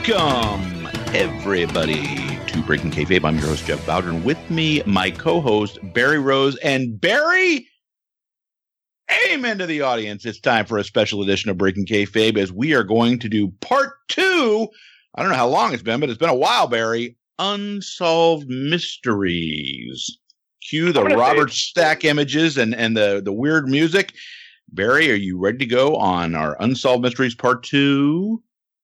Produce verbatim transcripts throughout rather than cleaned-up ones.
Welcome, everybody, to Breaking Kayfabe. I'm your host, Jeff Bowden. With me, my co-host, Barry Rose. And Barry, amen to the audience. It's time for a special edition of Breaking Kayfabe as we are going to do part two. I don't know how long it's been, but it's been a while, Barry. Unsolved Mysteries. Cue the Robert Stack images and, and the, the weird music. Barry, are you ready to go on our Unsolved Mysteries part two?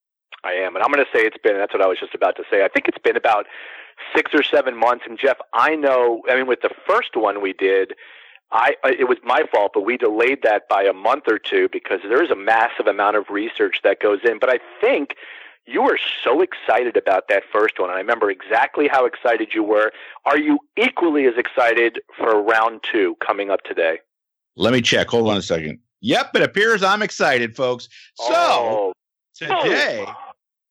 I am, and I'm going to say it's been, that's what I was just about to say. I think it's been about six or seven months, and Jeff, I know, I mean, with the first one we did, I it was my fault, but we delayed that by a month or two because there is a massive amount of research that goes in, but I think you were so excited about that first one, and I remember exactly how excited you were. Are you equally as excited for round two coming up today? Let me check. Hold on a second. Yep, it appears I'm excited, folks. So, oh. today... Oh.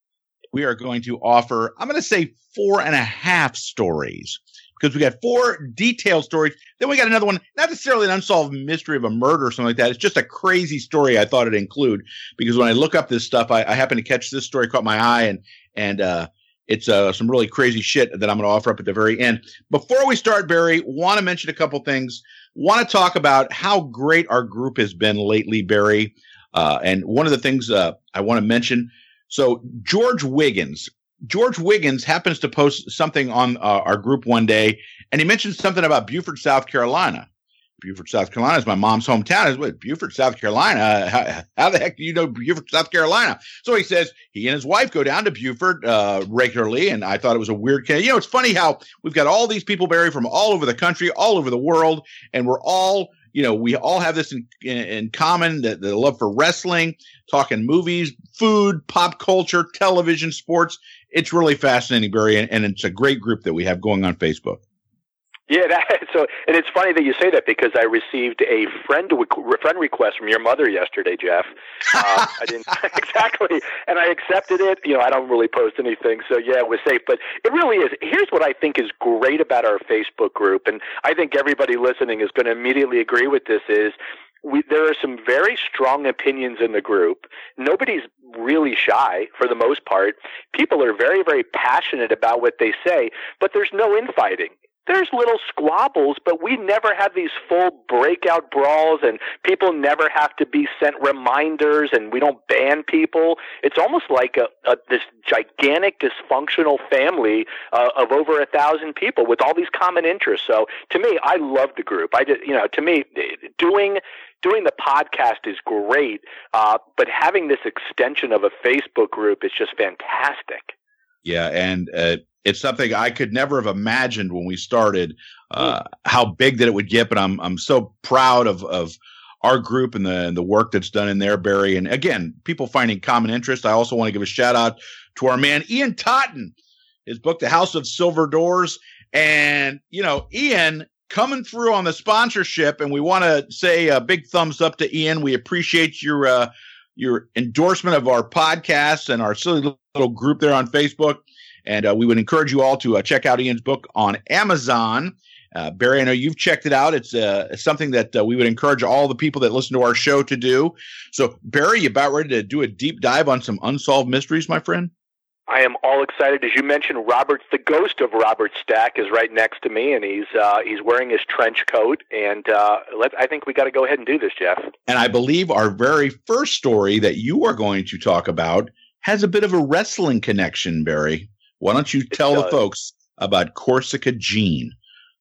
we are going to offer, I'm going to say four and a half stories because we got four detailed stories. Then we got another one, not necessarily an unsolved mystery of a murder or something like that. It's just a crazy story I thought it'd include because when I look up this stuff, I, I happen to catch this story, caught my eye, and and uh, it's uh, some really crazy shit that I'm going to offer up at the very end. Before we start, Barry, want to mention a couple things. Want to talk about how great our group has been lately, Barry. Uh, and one of the things uh, I want to mention, so George Wiggins, George Wiggins happens to post something on uh, our group one day, and he mentioned something about Beaufort, South Carolina. Beaufort, South Carolina is my mom's hometown. Is what Beaufort, South Carolina. How, how the heck do you know Beaufort, South Carolina? So he says he and his wife go down to Beaufort uh, regularly, and I thought it was a weird. You know, it's funny how we've got all these people, Barry, from all over the country, all over the world, and we're all. You know, we all have this in, in, in common, the, the love for wrestling, talking movies, food, pop culture, television, sports. It's really fascinating, Barry, and, and it's a great group that we have going on Facebook. Yeah, that, so and it's funny that you say that because I received a friend friend request from your mother yesterday, Jeff. Uh, I didn't exactly, and I accepted it. You know, I don't really post anything, so yeah, it was safe. But it really is. Here's what I think is great about our Facebook group, and I think everybody listening is going to immediately agree with this. Is we, there are some very strong opinions in the group. Nobody's really shy for the most part. People are very, very passionate about what they say, but there's no infighting. There's little squabbles, but we never have these full breakout brawls, and people never have to be sent reminders, and we don't ban people. It's almost like a, a this gigantic dysfunctional family uh, of over a thousand people with all these common interests. So to me, I love the group. I just, you know, to me, doing doing the podcast is great, uh, but having this extension of a Facebook group is just fantastic. Yeah, and uh, it's something I could never have imagined when we started, uh, how big that it would get. But I'm I'm so proud of of our group and the and the work that's done in there, Barry. And again, people finding common interest. I also want to give a shout out to our man Ian Totten, his book, The House of Silver Doors. And you know, Ian coming through on the sponsorship, and we want to say a big thumbs up to Ian. We appreciate your uh, your endorsement of our podcast and our silly little group there on Facebook. And uh, we would encourage you all to uh, check out Ian's book on Amazon. Uh, Barry, I know you've checked it out. It's uh, something that uh, we would encourage all the people that listen to our show to do. So, Barry, you about ready to do a deep dive on some unsolved mysteries, my friend? I am all excited. As you mentioned, Robert, the ghost of Robert Stack, is right next to me, and he's uh, he's wearing his trench coat. And uh, let I think we got to go ahead and do this, Jeff. And I believe our very first story that you are going to talk about has a bit of a wrestling connection, Barry. Why don't you tell the folks about Corsica Gene?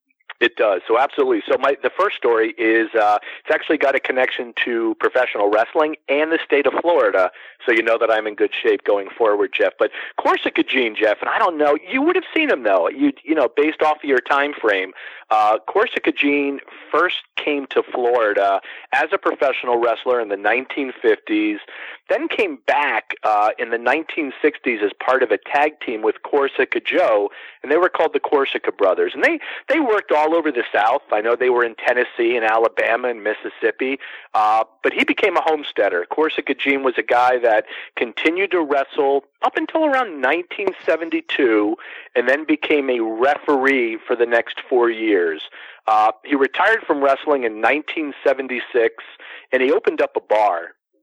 It does. So absolutely. So my the first story is uh, it's actually got a connection to professional wrestling and the state of Florida. So you know that I'm in good shape going forward, Jeff. But Corsica Gene, Jeff, and I don't know, you would have seen him though. You you know, based off of your time frame, uh, Corsica Gene first came to Florida as a professional wrestler in the nineteen fifties, then came back uh, in the nineteen sixties as part of a tag team with Corsica Joe, and they were called the Corsica Brothers. And they, they worked all over the South. I know they were in Tennessee and Alabama and Mississippi, uh, but he became a homesteader. Corsica Gene was a guy that continued to wrestle up until around nineteen seventy-two and then became a referee for the next four years. Uh, he retired from wrestling in nineteen seventy-six, and he opened up a bar.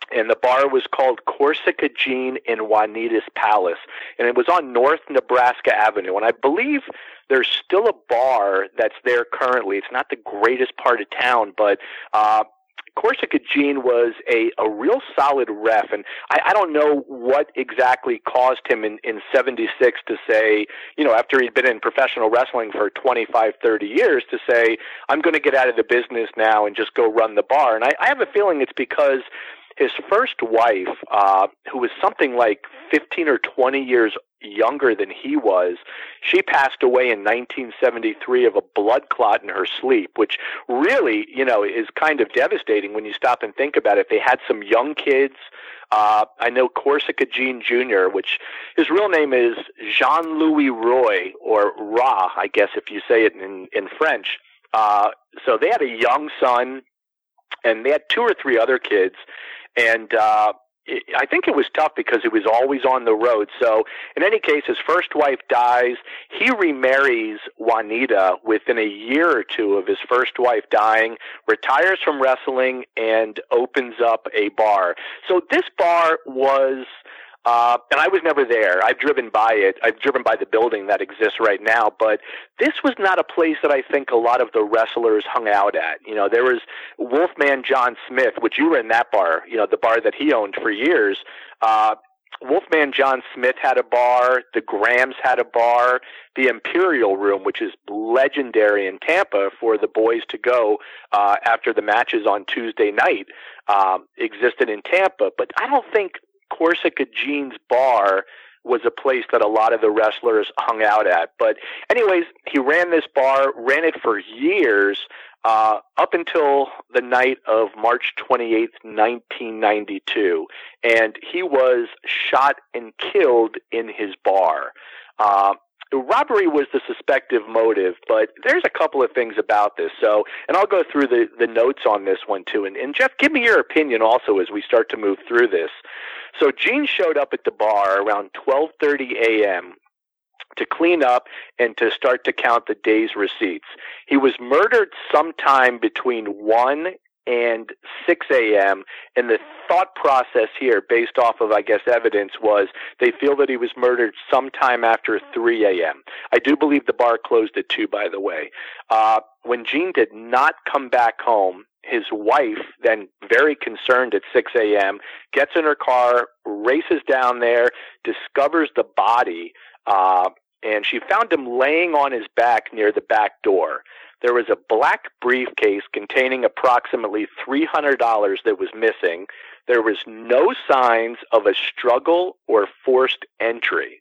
And the bar was called Corsica Jean in Juanita's Palace. And it was on North Nebraska Avenue. And I believe there's still a bar that's there currently. It's not the greatest part of town, but uh, Corsica Jean was a, a real solid ref. And I, I don't know what exactly caused him in, in seventy-six to say, you know, after he'd been in professional wrestling for twenty-five, thirty years, to say, I'm going to get out of the business now and just go run the bar. And I, I have a feeling it's because his first wife, uh, who was something like fifteen or twenty years younger than he was, she passed away in nineteen seventy-three of a blood clot in her sleep, which really, you know, is kind of devastating when you stop and think about it. They had some young kids. Uh, I know Corsica Jean Junior, which his real name is Jean-Louis Roy, or Ra, I guess if you say it in, in French. Uh, so they had a young son, and they had two or three other kids. And uh, it, I think it was tough because he was always on the road. So in any case, his first wife dies. He remarries Juanita within a year or two of his first wife dying, retires from wrestling, and opens up a bar. So this bar was... Uh, and I was never there. I've driven by it. I've driven by the building that exists right now. But this was not a place that I think a lot of the wrestlers hung out at. You know, there was Wolfman John Smith, which you were in that bar, you know, the bar that he owned for years. Uh, Wolfman John Smith had a bar. The Grahams had a bar. The Imperial Room, which is legendary in Tampa for the boys to go uh, after the matches on Tuesday night, um, existed in Tampa. But I don't think Corsica Jean's bar was a place that a lot of the wrestlers hung out at. But anyways, he ran this bar, ran it for years, uh, up until the night of March twenty-eighth, nineteen ninety-two. And he was shot and killed in his bar. Uh, Robbery was the suspected motive, but there's a couple of things about this. So, and I'll go through the, the notes on this one too. And, and Jeff, give me your opinion also as we start to move through this. So Gene showed up at the bar around twelve thirty a.m. to clean up and to start to count the day's receipts. He was murdered sometime between one and six a.m. And the thought process here, based off of, I guess, evidence, was they feel that he was murdered sometime after three a.m. I do believe the bar closed at two, by the way. Uh, when Gene did not come back home, his wife, then very concerned at six a.m., gets in her car, races down there, discovers the body, uh, and she found him laying on his back near the back door. There was a black briefcase containing approximately three hundred dollars that was missing. There was no signs of a struggle or forced entry.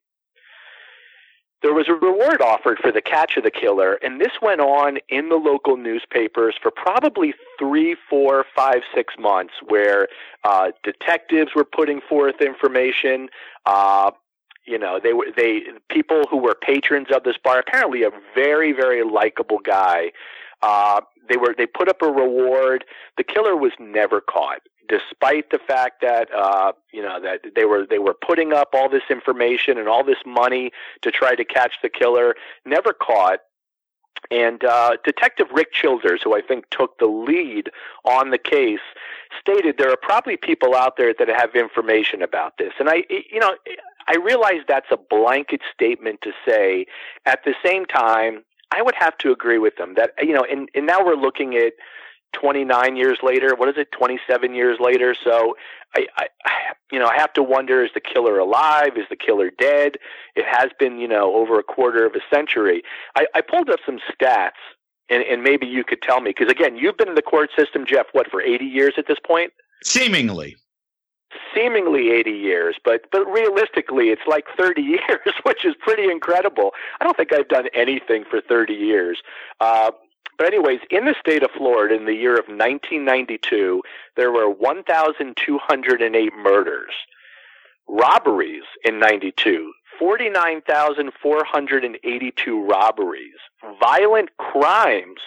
There was a reward offered for the catch of the killer, and this went on in the local newspapers for probably three, four, five, six months, where uh, detectives were putting forth information. Uh, You know, they were they people who were patrons of this bar. Apparently, a very very likable guy. Uh, they were they put up a reward. The killer was never caught, despite the fact that uh, you know that they were they were putting up all this information and all this money to try to catch the killer. Never caught. And uh, Detective Rick Childers, who I think took the lead on the case, stated there are probably people out there that have information about this. And I, you know, I realize that's a blanket statement to say. At the same time, I would have to agree with them that, you know, and, and now we're looking at twenty-nine years later. What is it? twenty-seven years later. So I, I, you know, I have to wonder, is the killer alive? Is the killer dead? It has been, you know, over a quarter of a century. I, I pulled up some stats, and, and maybe you could tell me, because again, you've been in the court system, Jeff, what, for eighty years at this point? Seemingly. Seemingly eighty years, but but realistically, it's like thirty years, which is pretty incredible. I don't think I've done anything for thirty years. Uh, But anyways, in the state of Florida in the year of nineteen ninety-two, there were one thousand two hundred eight murders. Robberies in ninety-two, forty-nine thousand four hundred eighty-two robberies. Violent crimes,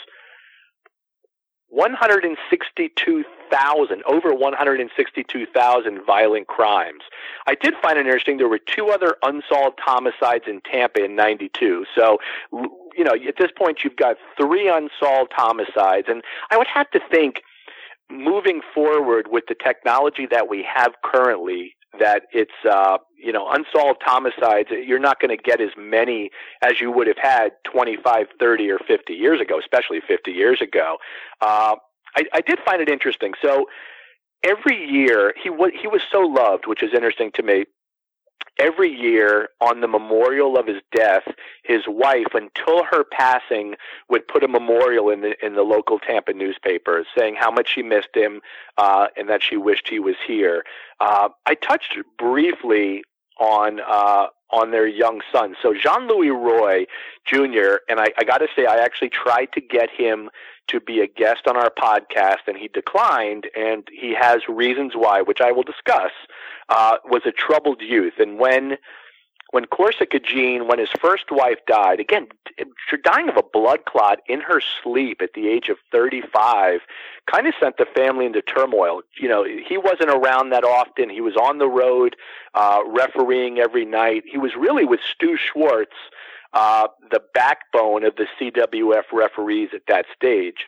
one hundred sixty-two thousand, over one hundred sixty-two thousand violent crimes. I did find it interesting, there were two other unsolved homicides in Tampa in ninety-two. So, you know, at this point you've got three unsolved homicides, and I would have to think moving forward with the technology that we have currently, that it's, uh, you know, unsolved homicides, you're not going to get as many as you would have had twenty-five, thirty, or fifty years ago, especially fifty years ago. Uh, I, I did find it interesting. So every year, he, w- he was so loved, which is interesting to me. Every year on the memorial of his death, his wife, until her passing, would put a memorial in the in the local Tampa newspaper saying how much she missed him uh, and that she wished he was here. Uh, I touched briefly on uh, on their young son. So Jean-Louis Roy Junior, and I, I got to say, I actually tried to get him to be a guest on our podcast, and he declined, and he has reasons why, which I will discuss. Uh, was a troubled youth, and when when Corsica Jean, when his first wife died, again, dying of a blood clot in her sleep at the age of thirty-five, kind of sent the family into turmoil. You know, he wasn't around that often. He was on the road, uh, refereeing every night. He was really with Stu Schwartz, uh, the backbone of the C W F referees at that stage.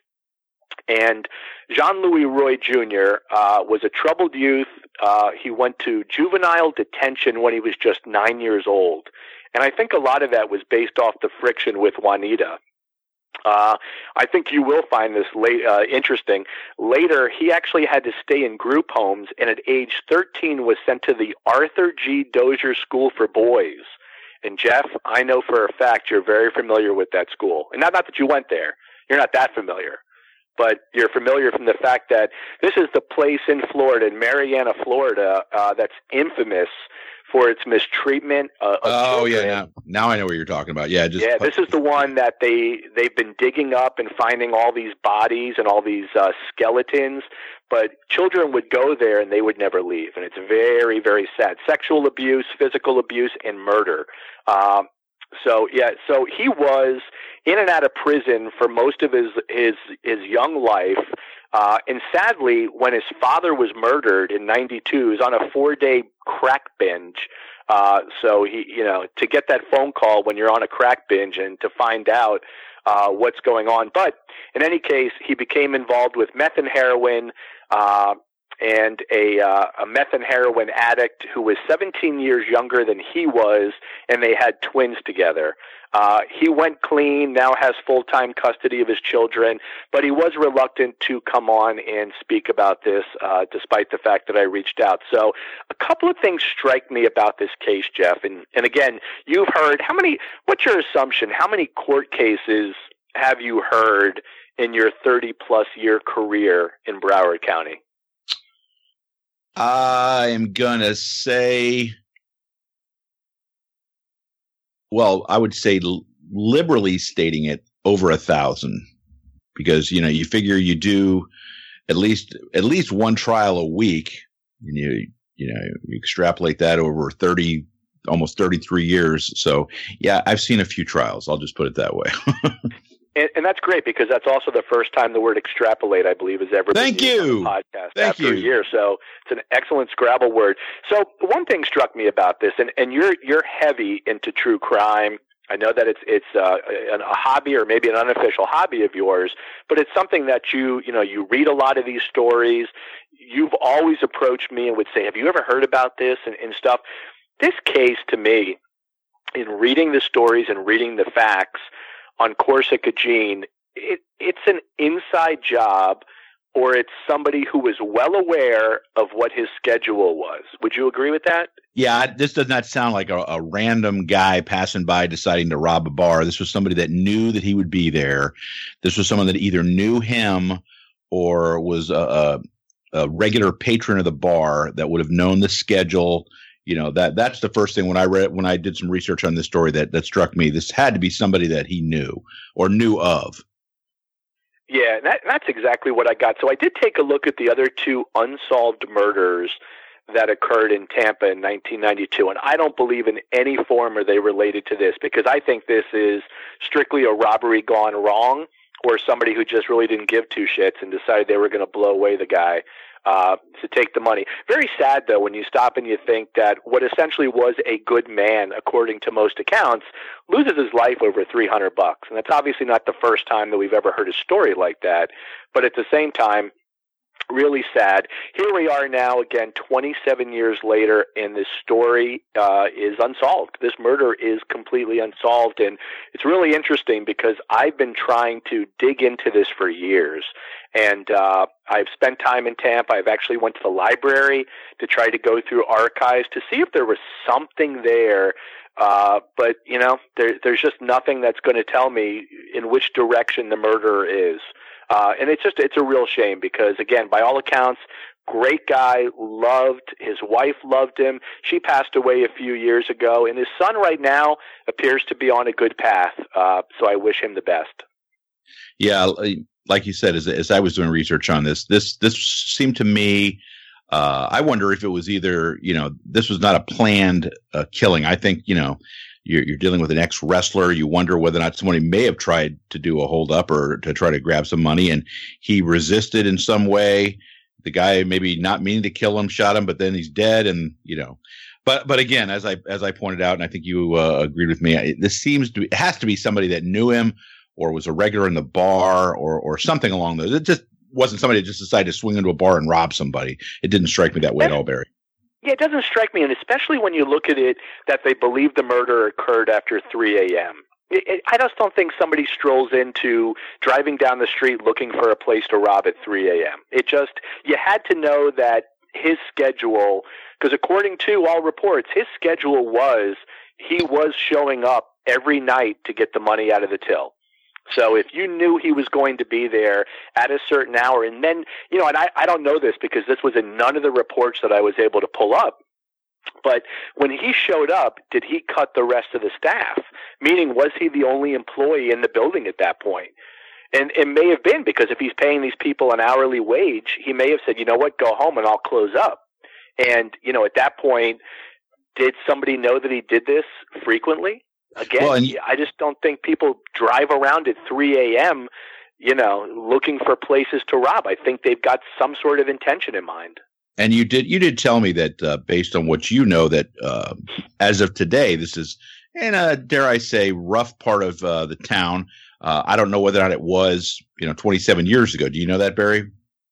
And Jean-Louis Roy Junior uh, was a troubled youth. Uh, he went to juvenile detention when he was just nine years old. And I think a lot of that was based off the friction with Juanita. Uh, I think you will find this late, uh, interesting. Later, he actually had to stay in group homes, and at age thirteen was sent to the Arthur G. Dozier School for Boys. And Jeff, I know for a fact you're very familiar with that school. And not, not that you went there. You're not that familiar. But you're familiar from the fact that this is the place in Florida, in Marianna, Florida, uh, that's infamous for its mistreatment uh, of oh, children. yeah. Now, now I know what you're talking about. Yeah, just yeah. This is the one that they, they've been digging up and finding all these bodies and all these uh, skeletons. But children would go there and they would never leave. And it's very, very sad. Sexual abuse, physical abuse, and murder. Um, So yeah, so he was in and out of prison for most of his his his young life, uh, and sadly, when his father was murdered in ninety-two, he was on a four-day crack binge. Uh, so he, you know, to get that phone call when you're on a crack binge and to find out uh, what's going on. But in any case, he became involved with meth and heroin. Uh, and a, uh, a meth and heroin addict who was seventeen years younger than he was, and they had twins together. Uh, he went clean, now has full-time custody of his children, but he was reluctant to come on and speak about this, uh, despite the fact that I reached out. So a couple of things strike me about this case, Jeff. And, and again, you've heard, how many, what's your assumption, how many court cases have you heard in your thirty-plus year career in Broward County? I am going to say, well, I would say liberally stating it over a thousand, because, you know, you figure you do at least, at least one trial a week, and you, you know, you extrapolate that over thirty, almost thirty-three years. So yeah, I've seen a few trials. I'll just put it that way. And, and that's great, because that's also the first time the word extrapolate, I believe, has ever Thank been used you. on the podcast Thank after you. a year. So it's an excellent Scrabble word. So one thing struck me about this, and, and you're you're heavy into true crime. I know that it's it's uh, a, a hobby, or maybe an unofficial hobby of yours, but it's something that you you know you read a lot of these stories. You've always approached me and would say, "Have you ever heard about this?" and, and stuff. This case, to me, in reading the stories and reading the facts on Corsica Jean, it, it's an inside job, or it's somebody who was well aware of what his schedule was. Would you agree with that? Yeah, this does not sound like a, a random guy passing by deciding to rob a bar. This was somebody that knew that he would be there. This was someone that either knew him or was a, a, a regular patron of the bar that would have known the schedule. You know, that that's the first thing when I read, when I did some research on this story that, that struck me. This had to be somebody that he knew or knew of. Yeah, that, that's exactly what I got. So I did take a look at the other two unsolved murders that occurred in Tampa in nineteen ninety-two, and I don't believe in any form are they related to this, because I think this is strictly a robbery gone wrong, or somebody who just really didn't give two shits and decided they were going to blow away the guy uh, to take the money. Very sad, though, when you stop and you think that what essentially was a good man, according to most accounts, loses his life over three hundred bucks. And that's obviously not the first time that we've ever heard a story like that. But at the same time, really sad. Here we are now, again, twenty-seven years later, and this story uh, is unsolved. This murder is completely unsolved, and it's really interesting because I've been trying to dig into this for years, and uh, I've spent time in Tampa. I've actually went to the library to try to go through archives to see if there was something there. Uh, but, you know, there, there's just nothing that's going to tell me in which direction the murderer is. Uh, and it's just, it's a real shame because, again, by all accounts, great guy, loved, his wife loved him. She passed away a few years ago, and his son right now appears to be on a good path. Uh, so I wish him the best. Yeah, like you said, as, as I was doing research on this, this, this seemed to me, Uh, I wonder if it was either, you know, this was not a planned uh, killing. I think, you know, you're, you're dealing with an ex-wrestler. You wonder whether or not somebody may have tried to do a hold-up or to try to grab some money, and he resisted in some way. The guy maybe not meaning to kill him, shot him, but then he's dead, and, you know. But but again, as I as I pointed out, and I think you uh, agreed with me, it, this seems to it has to be somebody that knew him or was a regular in the bar or or something along those. It just wasn't somebody that just decided to swing into a bar and rob somebody. It didn't strike me that way at all, Barry. Yeah, it doesn't strike me, and especially when you look at it that they believe the murder occurred after three a.m. It, it, I just don't think somebody strolls into driving down the street looking for a place to rob at three a.m. It just, you had to know that his schedule, because according to all reports, his schedule was he was showing up every night to get the money out of the till. So if you knew he was going to be there at a certain hour, and then, you know, and I, I don't know this because this was in none of the reports that I was able to pull up, but when he showed up, did he cut the rest of the staff? Meaning, was he the only employee in the building at that point? And it may have been, because if he's paying these people an hourly wage, he may have said, you know what, go home and I'll close up. And, you know, at that point, did somebody know that he did this frequently? Again, well, and, I just don't think people drive around at three a.m., you know, looking for places to rob. I think they've got some sort of intention in mind. And you did you did tell me that uh, based on what you know, that uh, as of today, this is in a, dare I say, rough part of uh, the town. Uh, I don't know whether or not it was, you know, twenty-seven years ago. Do you know that, Barry?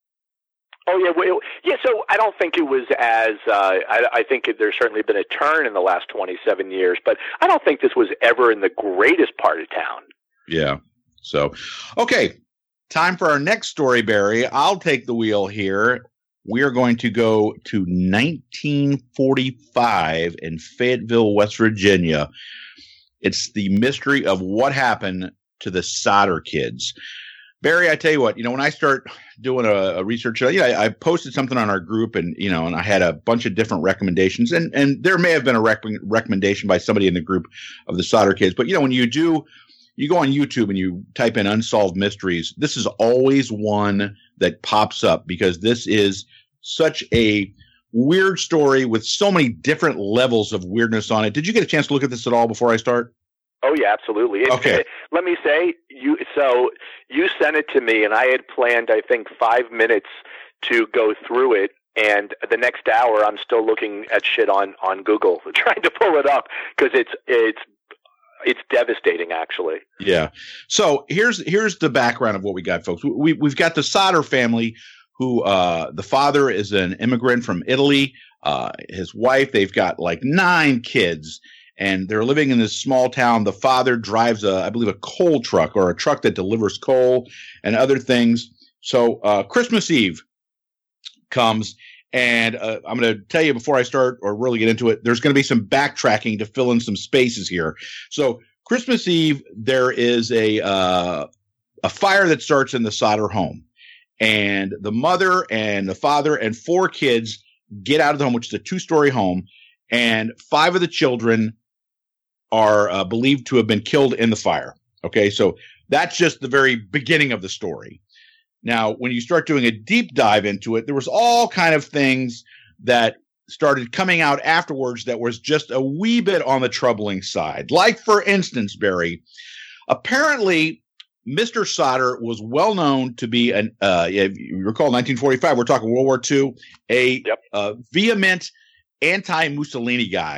Oh, yeah. Well, yeah. So I don't think it was as uh, I, I think it, there's certainly been a turn in the last twenty-seven years, but I don't think this was ever in the greatest part of town. Yeah. So, okay. Time for our next story, Barry. I'll take the wheel here. We are going to go to nineteen forty-five in Fayetteville, West Virginia. It's the mystery of what happened to the Sodder kids. Barry, I tell you what, you know, when I start doing a, a research, you know, I, I posted something on our group, and, you know, and I had a bunch of different recommendations, and, and there may have been a rec- recommendation by somebody in the group of the Sodder kids. But, you know, when you do, you go on YouTube and you type in unsolved mysteries, this is always one that pops up because this is such a weird story with so many different levels of weirdness on it. Did you get a chance to look at this at all before I start? Oh, yeah, absolutely. It, okay. It, let me say, you. so you sent it to me, and I had planned, I think, five minutes to go through it, and the next hour I'm still looking at shit on, on Google, trying to pull it up, because it's it's it's devastating, actually. Yeah. So here's here's the background of what we got, folks. We, we've got the Sodder family, who uh, the father is an immigrant from Italy. Uh, his wife, they've got like nine kids. And they're living in this small town. The father drives a, I believe, a coal truck or a truck that delivers coal and other things. So uh, Christmas Eve comes, and uh, I'm going to tell you before I start or really get into it, there's going to be some backtracking to fill in some spaces here. So Christmas Eve, there is a uh, a fire that starts in the Sodder home, and the mother and the father and four kids get out of the home, which is a two-story home, and five of the children are uh, believed to have been killed in the fire. Okay, so that's just the very beginning of the story. Now, when you start doing a deep dive into it, there was all kind of things that started coming out afterwards that was just a wee bit on the troubling side. Like, for instance, Barry, apparently Mister Sodder was well known to be an, uh, if you recall nineteen forty-five, we're talking World War Two, a yep. uh, vehement anti-Mussolini guy.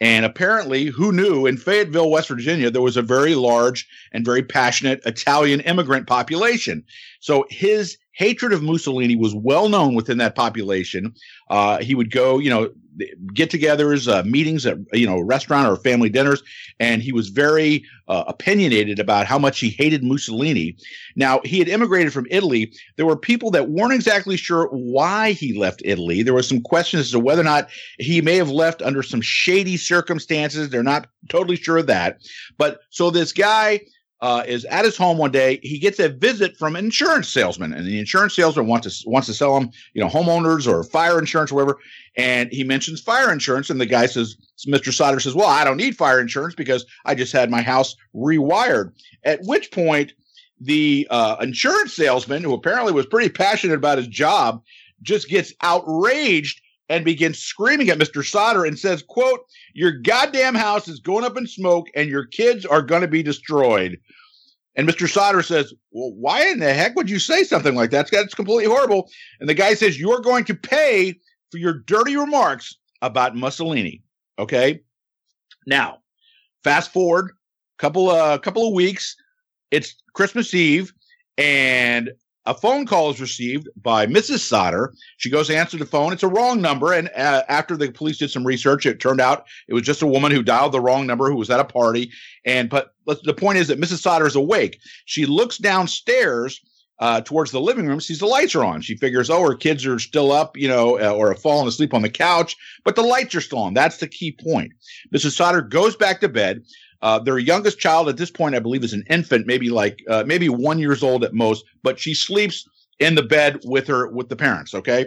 And apparently, who knew, in Fayetteville, West Virginia, there was a very large and very passionate Italian immigrant population. So his hatred of Mussolini was well known within that population. Uh, he would go, you know, get-togethers, uh, meetings at, you know, restaurant or family dinners, and he was very uh, opinionated about how much he hated Mussolini. Now, he had immigrated from Italy. There were people that weren't exactly sure why he left Italy. There was some questions as to whether or not he may have left under some shady circumstances. They're not totally sure of that. But so this guy Uh, is at his home one day. He gets a visit from an insurance salesman, and the insurance salesman wants to wants to sell him, you know, homeowners or fire insurance or whatever. And he mentions fire insurance, and the guy says, Mister Sauter says, "Well, I don't need fire insurance because I just had my house rewired." At which point, the uh, insurance salesman, who apparently was pretty passionate about his job, just gets outraged and begins screaming at Mister Sauter and says, quote, "Your goddamn house is going up in smoke and your kids are going to be destroyed." And Mister Sauter says, "Well, why in the heck would you say something like that? That's completely horrible." And the guy says, "You're going to pay for your dirty remarks about Mussolini." Okay. Now, fast forward a couple, uh, couple of weeks. It's Christmas Eve, and a phone call is received by Missus Sauter. She goes to answer the phone. It's a wrong number. And uh, after the police did some research, it turned out it was just a woman who dialed the wrong number, who was at a party. And but the point is that Missus Sauter is awake. She looks downstairs uh, towards the living room, sees the lights are on. She figures, oh, her kids are still up, you know, uh, or have fallen asleep on the couch, but the lights are still on. That's the key point. Missus Sauter goes back to bed. Uh, their youngest child at this point, I believe, is an infant, maybe like uh, maybe one years old at most, but she sleeps in the bed with her with the parents. OK,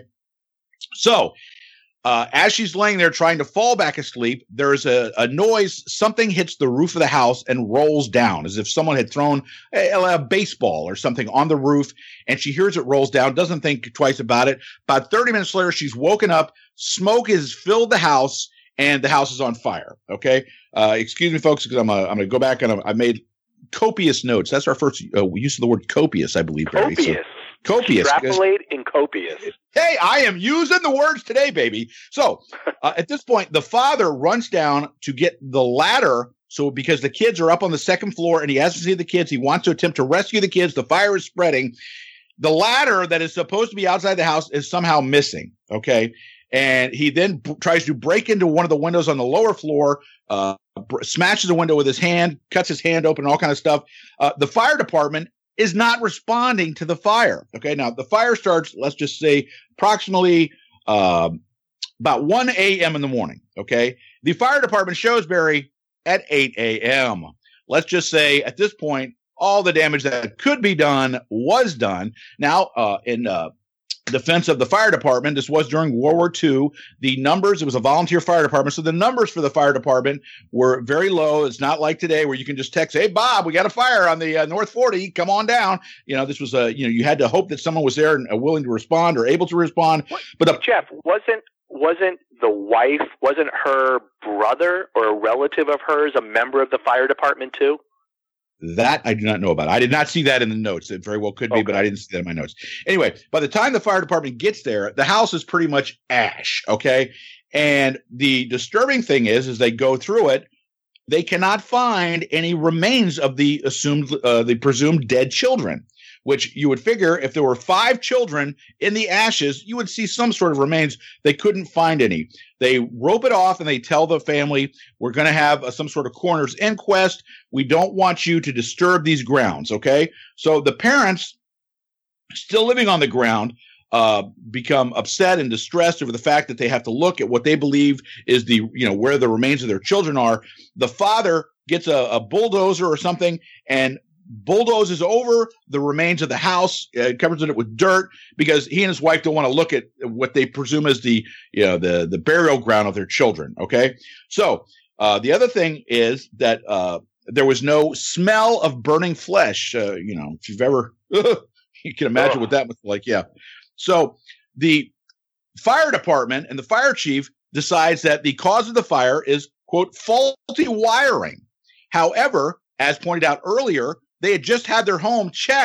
so uh, as she's laying there trying to fall back asleep, there's a, a noise. Something hits the roof of the house and rolls down as if someone had thrown a, a baseball or something on the roof. And she hears it rolls down, doesn't think twice about it. About thirty minutes later, she's woken up. Smoke has filled the house. And the house is on fire. Okay. Uh, excuse me, folks, because I'm, uh, I'm going to go back and I made copious notes. That's our first uh, use of the word copious, I believe. Barry. Copious. So, copious. Extrapolate in copious. Hey, I am using the words today, baby. So uh, at this point, the father runs down to get the ladder. So because the kids are up on the second floor and he hasn't seen the kids, he wants to attempt to rescue the kids. The fire is spreading. The ladder that is supposed to be outside the house is somehow missing. Okay. And he then b- tries to break into one of the windows on the lower floor, uh, br- smashes the window with his hand, cuts his hand open, all kind of stuff. Uh, the fire department is not responding to the fire. Okay. Now the fire starts, let's just say approximately, uh, about one a.m. in the morning. Okay. The fire department shows Barry at eight a.m. Let's just say at this point, all the damage that could be done was done. Now, uh, in, uh, defense of the fire department, this was during World War Two. The numbers, it was a volunteer fire department, so the numbers for the fire department were very low. It's not like today where you can just text, "Hey, Bob, we got a fire on the uh, North forty. Come on down." You know, this was a, you know, you had to hope that someone was there and uh, willing to respond or able to respond. But the, Jeff, wasn't wasn't the wife, wasn't her brother or a relative of hers a member of the fire department too? That I do not know about. I did not see that in the notes. It very well could be, okay, but I didn't see that in my notes. Anyway, by the time the fire department gets there, the house is pretty much ash. Okay. And the disturbing thing is, as they go through it, they cannot find any remains of the assumed, uh, the presumed dead children, which you would figure if there were five children in the ashes, you would see some sort of remains. They couldn't find any. They rope it off and they tell the family, "We're going to have uh, some sort of coroner's inquest. We don't want you to disturb these grounds." Okay. So the parents still living on the ground uh, become upset and distressed over the fact that they have to look at what they believe is the, you know, where the remains of their children are. The father gets a, a bulldozer or something and bulldozes over the remains of the house, uh, covers it with dirt because he and his wife don't want to look at what they presume is the, you know, the, the burial ground of their children. Okay. So, uh, the other thing is that, uh, there was no smell of burning flesh. Uh, you know, if you've ever, you can imagine oh. what that was like. Yeah. So the fire department and the fire chief decides that the cause of the fire is, quote, faulty wiring. However, as pointed out earlier, they had just had their home checked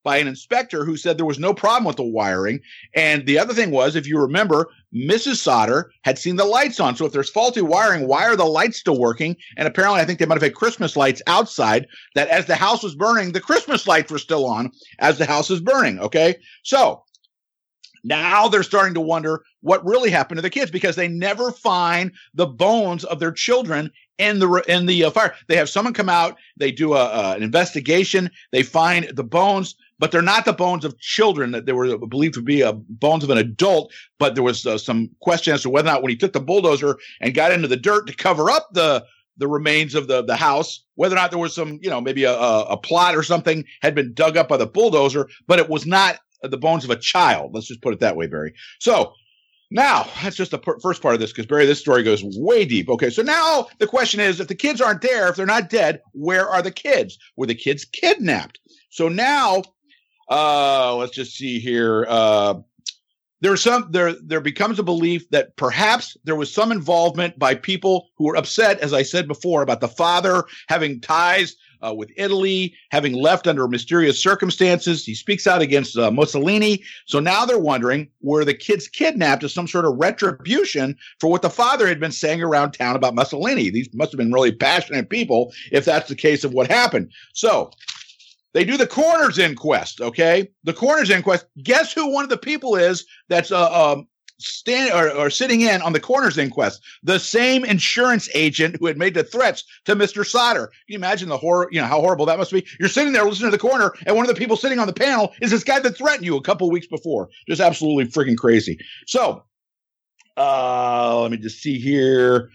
by an inspector who said there was no problem with the wiring. And the other thing was, if you remember, Missus Sodder had seen the lights on. So if there's faulty wiring, why are the lights still working? And apparently, I think they might have had Christmas lights outside that as the house was burning, the Christmas lights were still on as the house is burning. Okay. So now they're starting to wonder what really happened to the kids because they never find the bones of their children in the in the uh, fire. They have someone come out, they do a, uh, an investigation, they find the bones, but they're not the bones of children that they were believed to be uh, bones of an adult. But there was uh, some question as to whether or not when he took the bulldozer and got into the dirt to cover up the the remains of the the house, whether or not there was some, you know, maybe a, a, a plot or something had been dug up by the bulldozer, but it was not the bones of a child. Let's just put it that way, Barry. So now that's just the per- first part of this because, Barry, this story goes way deep. Okay, so now the question is, if the kids aren't there, if they're not dead, where are the kids? Were the kids kidnapped? So now uh, let's just see here. Uh, there's some there there becomes a belief that perhaps there was some involvement by people who were upset, as I said before, about the father having ties Uh, with Italy, having left under mysterious circumstances. He speaks out against uh, Mussolini. So now they're wondering, were the kids kidnapped as some sort of retribution for what the father had been saying around town about Mussolini? These must have been really passionate people if that's the case of what happened. So they do the coroner's inquest, okay? The coroner's inquest. Guess who one of the people is that's uh, um, stand or, or sitting in on the coroner's inquest? The same insurance agent who had made the threats to Mister Sodder. Can you imagine the horror, you know, how horrible that must be? You're sitting there listening to the coroner, and one of the people sitting on the panel is this guy that threatened you a couple weeks before. Just absolutely freaking crazy. So, uh, let me just see here.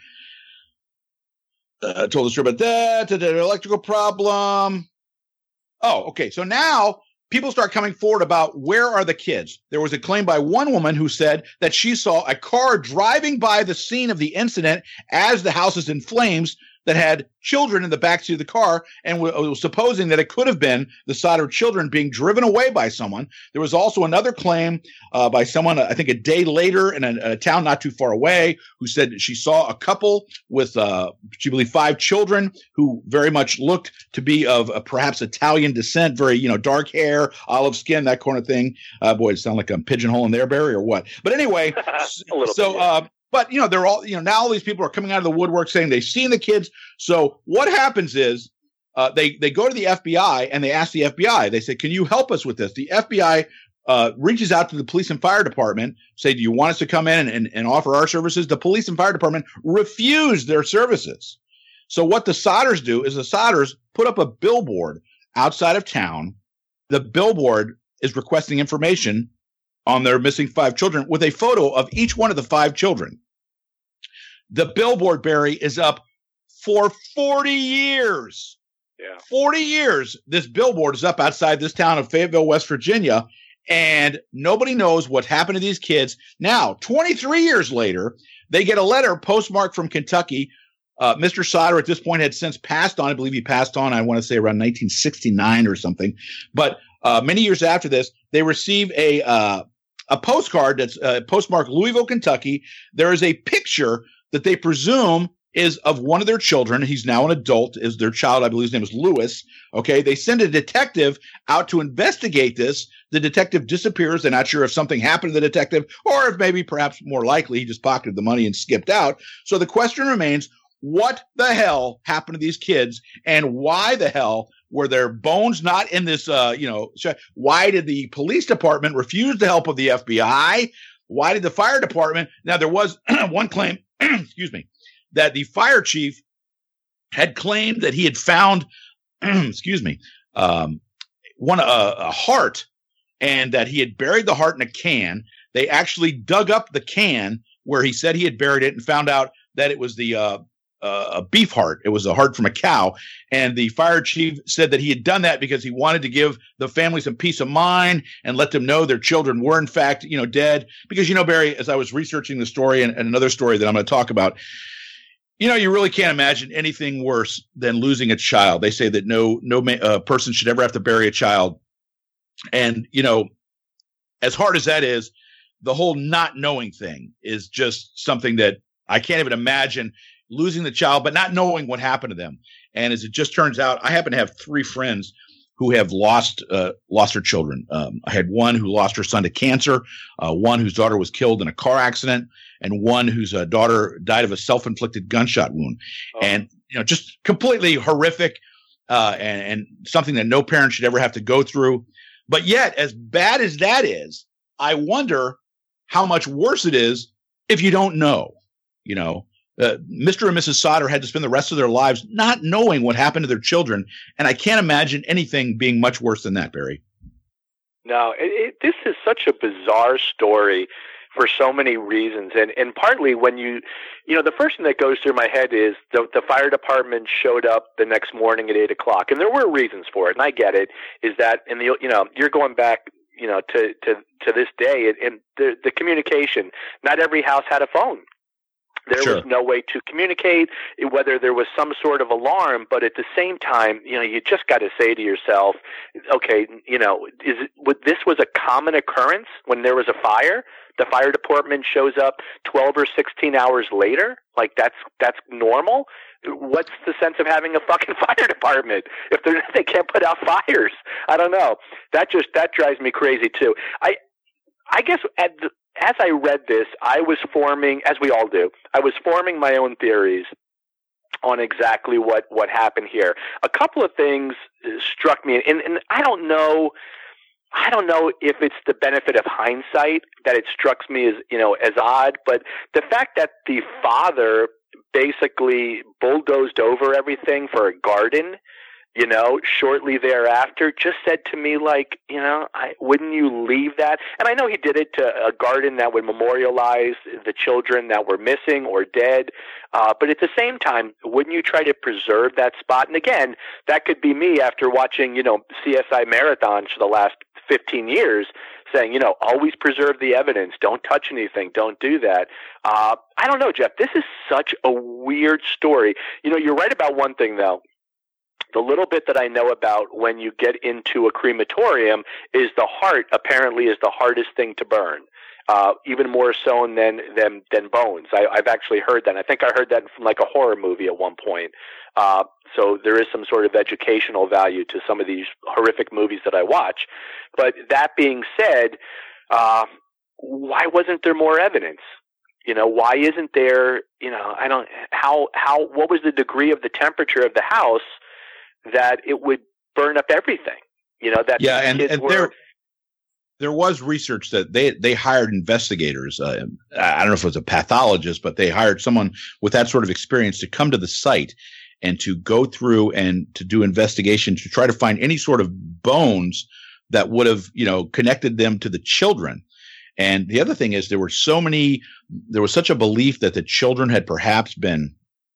Uh, I told the story about that, the electrical problem. Oh, okay. So now people start coming forward about where are the kids. There was a claim by one woman who said that she saw a car driving by the scene of the incident as the house is in flames that had children in the backseat of the car, and was supposing that it could have been the Sodder children being driven away by someone. There was also another claim uh, by someone, I think a day later in a, a town not too far away, who said that she saw a couple with, uh, she believed, five children who very much looked to be of uh, perhaps Italian descent, very, you know, dark hair, olive skin, that kind of thing. Uh, boy, it sound like I'm pigeonholing there, Barry, or what? But anyway, so, bit, yeah. uh, But, you know, they're all, you know, now all these people are coming out of the woodwork saying they've seen the kids. So what happens is uh, they, they go to the F B I and they ask the F B I, they say, can you help us with this? The F B I uh, reaches out to the police and fire department, say, do you want us to come in and, and, and offer our services? The police and fire department refuse their services. So what the Sodders do is the Sodders put up a billboard outside of town. The billboard is requesting information on their missing five children with a photo of each one of the five children. The billboard, Barry, is up for forty years. Yeah. forty years. This billboard is up outside this town of Fayetteville, West Virginia, and nobody knows what happened to these kids. Now, twenty-three years later, they get a letter postmarked from Kentucky. Uh, Mister Sodder at this point had since passed on. I believe he passed on, I want to say around nineteen sixty-nine or something. But uh, many years after this, they receive a uh, a postcard that's uh, postmarked Louisville, Kentucky. There is a picture that they presume is of one of their children. He's now an adult, is their child. I believe his name is Lewis. Okay. They send a detective out to investigate this. The detective disappears. They're not sure if something happened to the detective or if maybe perhaps more likely he just pocketed the money and skipped out. So the question remains, what the hell happened to these kids, and why the hell were their bones not in this, uh, you know, why did the police department refuse the help of the F B I? Why did the fire department? Now, there was one claim, excuse me, that the fire chief had claimed that he had found, excuse me, um, one, uh, a heart, and that he had buried the heart in a can. They actually dug up the can where he said he had buried it and found out that it was the, uh, Uh, a beef heart. It was a heart from a cow. And the fire chief said that he had done that because he wanted to give the family some peace of mind and let them know their children were in fact, you know, dead. Because, you know, Barry, as I was researching the story and, and another story that I'm going to talk about, you know, you really can't imagine anything worse than losing a child. They say that no, no uh, person should ever have to bury a child. And, you know, as hard as that is, the whole not knowing thing is just something that I can't even imagine. Losing the child, but not knowing what happened to them. And as it just turns out, I happen to have three friends who have lost uh, lost their children. Um, I had one who lost her son to cancer, uh, one whose daughter was killed in a car accident, and one whose uh, daughter died of a self-inflicted gunshot wound. Oh. And you know, just completely horrific, uh, and, and something that no parent should ever have to go through. But yet, as bad as that is, I wonder how much worse it is if you don't know. You know, uh, Mister and Missus Sodder had to spend the rest of their lives not knowing what happened to their children. And I can't imagine anything being much worse than that, Barry. No, it, it, this is such a bizarre story for so many reasons. And, and partly when you, you know, the first thing that goes through my head is the, the fire department showed up the next morning at eight o'clock. And there were reasons for it. And I get it, is that in the, you know, you're going back, you know, to, to, to this day, and the, the communication, not every house had a phone. There sure. was no way to communicate, whether there was some sort of alarm, but at the same time, you know, you just got to say to yourself, okay, you know, is it, would, this was a common occurrence when there was a fire? The fire department shows up twelve or sixteen hours later? Like that's, that's normal? What's the sense of having a fucking fire department if they're, they can't put out fires? I don't know. That just, that drives me crazy too. I, I guess at the, as I read this, I was forming, as we all do, I was forming my own theories on exactly what, what happened here. A couple of things struck me, and, and I don't know, I don't know if it's the benefit of hindsight that it struck me as, you know, as odd, but the fact that the father basically bulldozed over everything for a garden, you know, shortly thereafter, just said to me, like, you know, I, wouldn't you leave that? And I know he did it to a garden that would memorialize the children that were missing or dead. Uh, but at the same time, wouldn't you try to preserve that spot? And again, that could be me after watching, you know, C S I marathons for the last fifteen years saying, you know, always preserve the evidence. Don't touch anything. Don't do that. Uh, I don't know, Jeff. This is such a weird story. You know, you're right about one thing, though. The little bit that I know about when you get into a crematorium is the heart apparently is the hardest thing to burn, uh, even more so than than, than bones. I, I've actually heard that. I think I heard that from like a horror movie at one point. Uh, so there is some sort of educational value to some of these horrific movies that I watch. But that being said, uh, why wasn't there more evidence? You know, why isn't there, you know, I don't, how, how, what was the degree of the temperature of the house that it would burn up everything, you know, that yeah, and, kids and were... there, there was research that they, they hired investigators. Uh, I don't know if it was a pathologist, but they hired someone with that sort of experience to come to the site and to go through and to do investigation to try to find any sort of bones that would have, you know, connected them to the children. And the other thing is there were so many, there was such a belief that the children had perhaps been,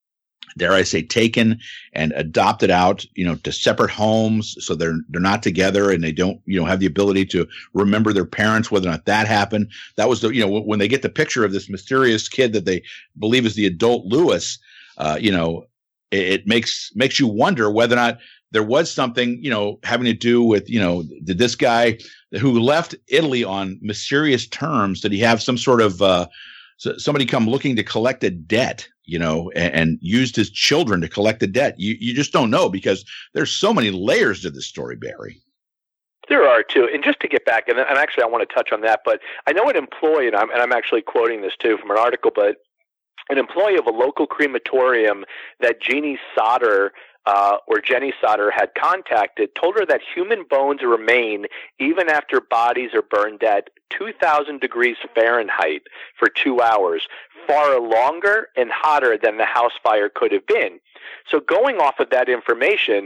dare I say, taken and adopted out, you know, to separate homes. So they're, they're not together and they don't, you know, have the ability to remember their parents, whether or not that happened. That was the, you know, when they get the picture of this mysterious kid that they believe is the adult Lewis, uh, you know, it, it makes, makes you wonder whether or not there was something, you know, having to do with, you know, did this guy who left Italy on mysterious terms, did he have some sort of, uh, somebody come looking to collect a debt, you know, and, and used his children to collect the debt? You you just don't know because there's so many layers to this story, Barry. There are too, and just to get back, and, and actually I want to touch on that, but I know an employee, and I'm, and I'm actually quoting this too from an article, but an employee of a local crematorium that Jeannie Sodder Uh, or Jenny Sodder had contacted told her that human bones remain even after bodies are burned at two thousand degrees Fahrenheit for two hours, far longer and hotter than the house fire could have been. So going off of that information,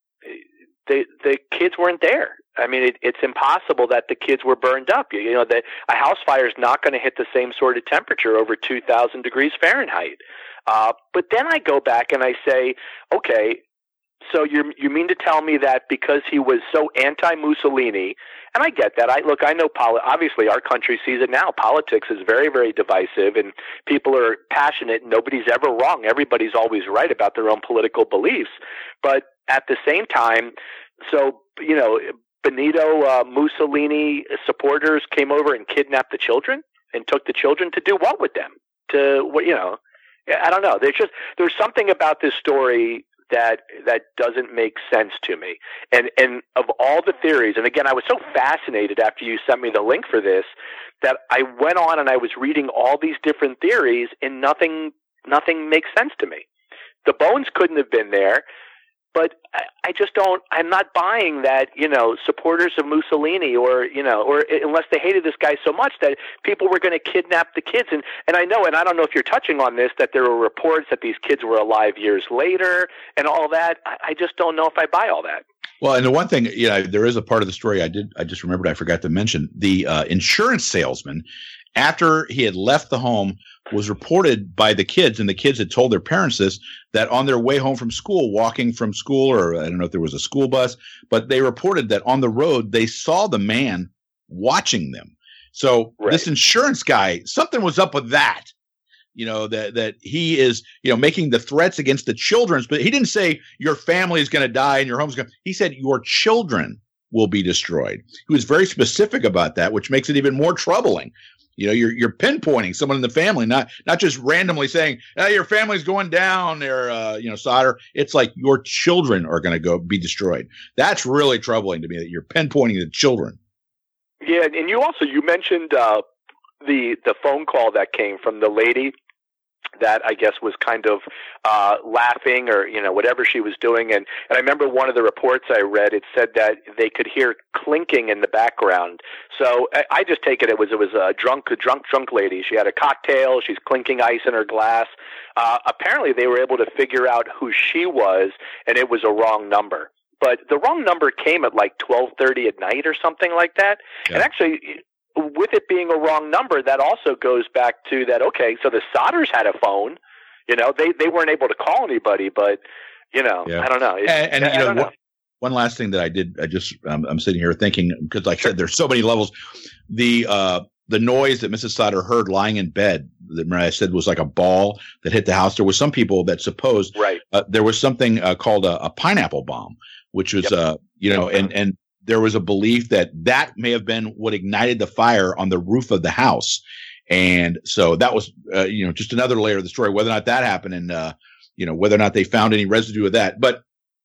the the kids weren't there. I mean, it, it's impossible that the kids were burned up. You, you know, that a house fire is not going to hit the same sort of temperature over two thousand degrees Fahrenheit. Uh, but then I go back and I say, okay, so you you mean to tell me that because he was so anti-Mussolini, and I get that. I look, I know. Poli- obviously, our country sees it now. Politics is very, very divisive, and people are passionate. Nobody's ever wrong. Everybody's always right about their own political beliefs. But at the same time, so you know, Benito uh, Mussolini supporters came over and kidnapped the children and took the children to do what with them? To what you know? I don't know. There's just there's something about this story that that doesn't make sense to me. And and of all the theories, and again, I was so fascinated after you sent me the link for this that I went on and I was reading all these different theories, and nothing nothing makes sense to me. The bones couldn't have been there. But I, I just don't, I'm not buying that, you know, supporters of Mussolini or, you know, or unless they hated this guy so much that people were going to kidnap the kids. And, and I know, and I don't know if you're touching on this, that there were reports that these kids were alive years later and all that. I, I just don't know if I buy all that. Well, and the one thing, you know, there is a part of the story I did, I just remembered I forgot to mention. The uh, insurance salesman, after he had left the home, was reported by the kids, and the kids had told their parents this, that on their way home from school, walking from school, or I don't know if there was a school bus, but they reported that on the road, they saw the man watching them. So right. This insurance guy, something was up with that. You know, that that he is, you know, making the threats against the children, but he didn't say your family is going to die and your home's going to, he said your children will be destroyed. He was very specific about that, which makes it even more troubling. You know, you're you're pinpointing someone in the family, not not just randomly saying, hey, your family's going down there, uh, you know, Sauter. It's like your children are going to go be destroyed. That's really troubling to me that you're pinpointing the children. Yeah, and you also, you mentioned uh, the the phone call that came from the lady that I guess was kind of uh, laughing or, you know, whatever she was doing. And, and I remember one of the reports I read, it said that they could hear clinking in the background. So I, I just take it it was it was a drunk, a drunk, drunk lady. She had a cocktail. She's clinking ice in her glass. Uh, apparently they were able to figure out who she was, and it was a wrong number. But the wrong number came at like twelve thirty at night or something like that. Yeah. And actually, with it being a wrong number, that also goes back to that, okay, so the Sauters had a phone. You know, they, they weren't able to call anybody, but, you know, yeah. I don't know. It, and, and I, you know, know. One, one last thing that I did, I just, um, I'm sitting here thinking, because like I said, there's so many levels. The uh, the noise that Missus Sauter heard lying in bed, that I said was like a ball that hit the house. There was some people that supposed right. uh, there was something uh, called a, a pineapple bomb, which was, yep. uh, you know, and, and, there was a belief that that may have been what ignited the fire on the roof of the house. And so that was, uh, you know, just another layer of the story, whether or not that happened and, uh, you know, whether or not they found any residue of that. But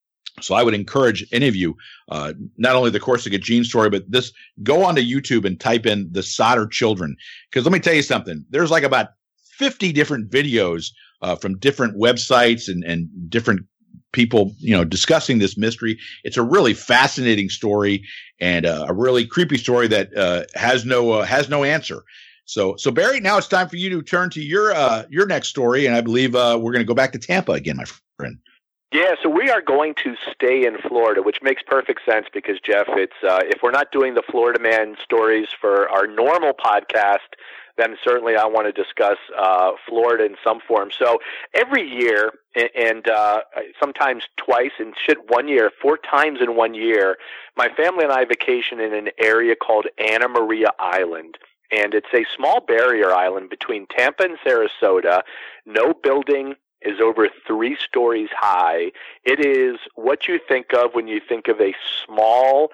so I would encourage any of you, uh, not only the Corsica Gene story, but this, go onto YouTube and type in the Sauter children. Because let me tell you something, there's like about fifty different videos uh, from different websites and, and different people, you know, discussing this mystery. It's a really fascinating story and uh, a really creepy story that uh, has no uh, has no answer. So, so Barry, now it's time for you to turn to your uh, your next story, and I believe uh, we're going to go back to Tampa again, my friend. Yeah, so we are going to stay in Florida, which makes perfect sense because, Jeff, it's uh, if we're not doing the Florida Man stories for our normal podcast, then certainly I want to discuss uh, Florida in some form. So every year, and uh, sometimes twice, and shit, one year, four times in one year, my family and I vacation in an area called Anna Maria Island. And it's a small barrier island between Tampa and Sarasota. No building is over three stories high. It is what you think of when you think of a small,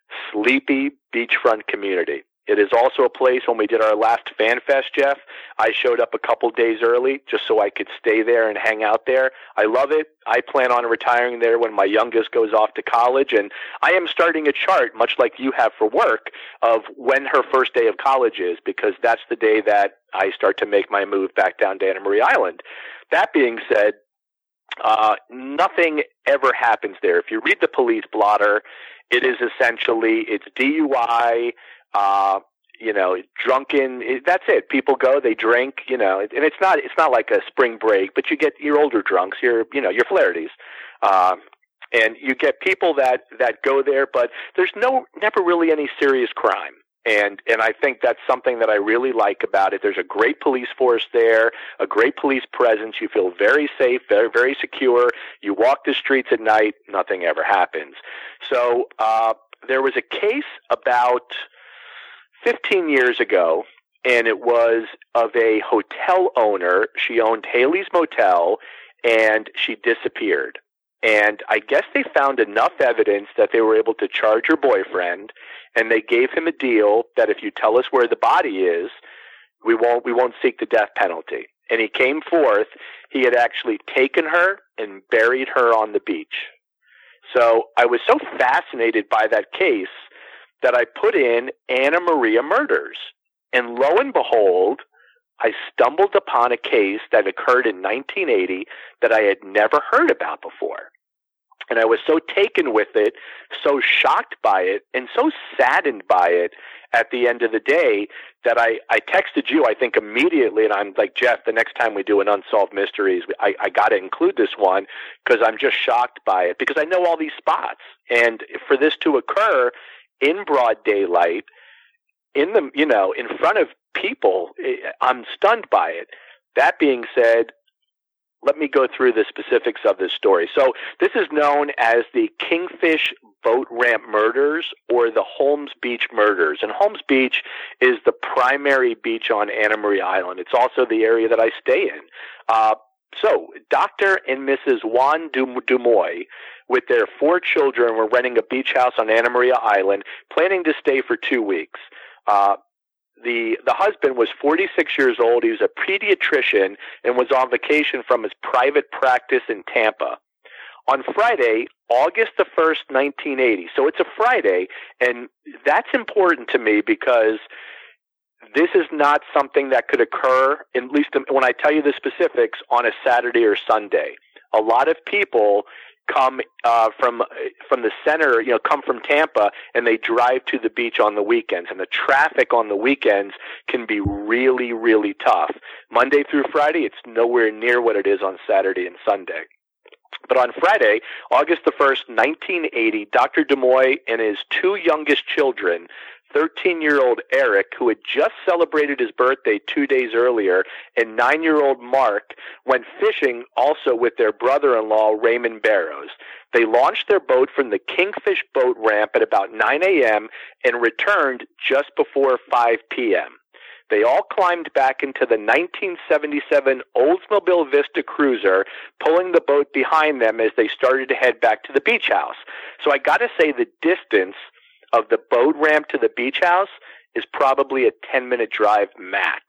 sleepy beachfront community. It is also a place, when we did our last Fan Fest, Jeff, I showed up a couple days early just so I could stay there and hang out there. I love it. I plan on retiring there when my youngest goes off to college, and I am starting a chart, much like you have for work, of when her first day of college is, because that's the day that I start to make my move back down to Anna Maria Island. That being said, uh, nothing ever happens there. If you read the police blotter, it is essentially, it's D U I, Uh, you know, drunken. That's it. People go, they drink. You know, and it's not. It's not like a spring break, but you get your older drunks. Your, you know, your Flaherty's, um, and you get people that that go there. But there's no, never really any serious crime. And and I think that's something that I really like about it. There's a great police force there, a great police presence. You feel very safe, very very secure. You walk the streets at night, nothing ever happens. So uh, there was a case about fifteen years ago, and it was of a hotel owner. She owned Haley's Motel, and she disappeared. And I guess they found enough evidence that they were able to charge her boyfriend, and they gave him a deal that if you tell us where the body is, we won't we won't seek the death penalty. And he came forth, he had actually taken her and buried her on the beach. So I was so fascinated by that case that I put in Anna Maria Murders. And lo and behold, I stumbled upon a case that occurred in nineteen eighty that I had never heard about before. And I was so taken with it, so shocked by it, and so saddened by it at the end of the day that I, I texted you, I think, immediately, and I'm like, Jeff, the next time we do an Unsolved Mysteries, I, I got to include this one because I'm just shocked by it, because I know all these spots. And for this to occur in broad daylight, in the, you know, in front of people, I'm stunned by it. That being said, let me go through the specifics of this story. So this is known as the Kingfish Boat Ramp Murders, or the Holmes Beach Murders. And Holmes Beach is the primary beach on Anna Maria Island. It's also the area that I stay in. Uh, so Doctor and Missus Juan Dumoy, with their four children, were renting a beach house on Anna Maria Island, planning to stay for two weeks. Uh, The the husband was forty-six years old. He was a pediatrician and was on vacation from his private practice in Tampa. On Friday, August the first, nineteen eighty. So it's a Friday, and that's important to me because this is not something that could occur, at least when I tell you the specifics, on a Saturday or Sunday. A lot of people come uh, from from the center, you know, come from Tampa, and they drive to the beach on the weekends. And the traffic on the weekends can be really, really tough. Monday through Friday, it's nowhere near what it is on Saturday and Sunday. But on Friday, August the first, nineteen eighty, Doctor Dumoy and his two youngest children, thirteen-year-old Eric, who had just celebrated his birthday two days earlier, and nine-year-old Mark, went fishing also with their brother-in-law, Raymond Barrows. They launched their boat from the Kingfish Boat Ramp at about nine a.m. and returned just before five p.m. They all climbed back into the nineteen seventy-seven Oldsmobile Vista Cruiser, pulling the boat behind them as they started to head back to the beach house. So I got to say the distance of the boat ramp to the beach house is probably a ten-minute drive max.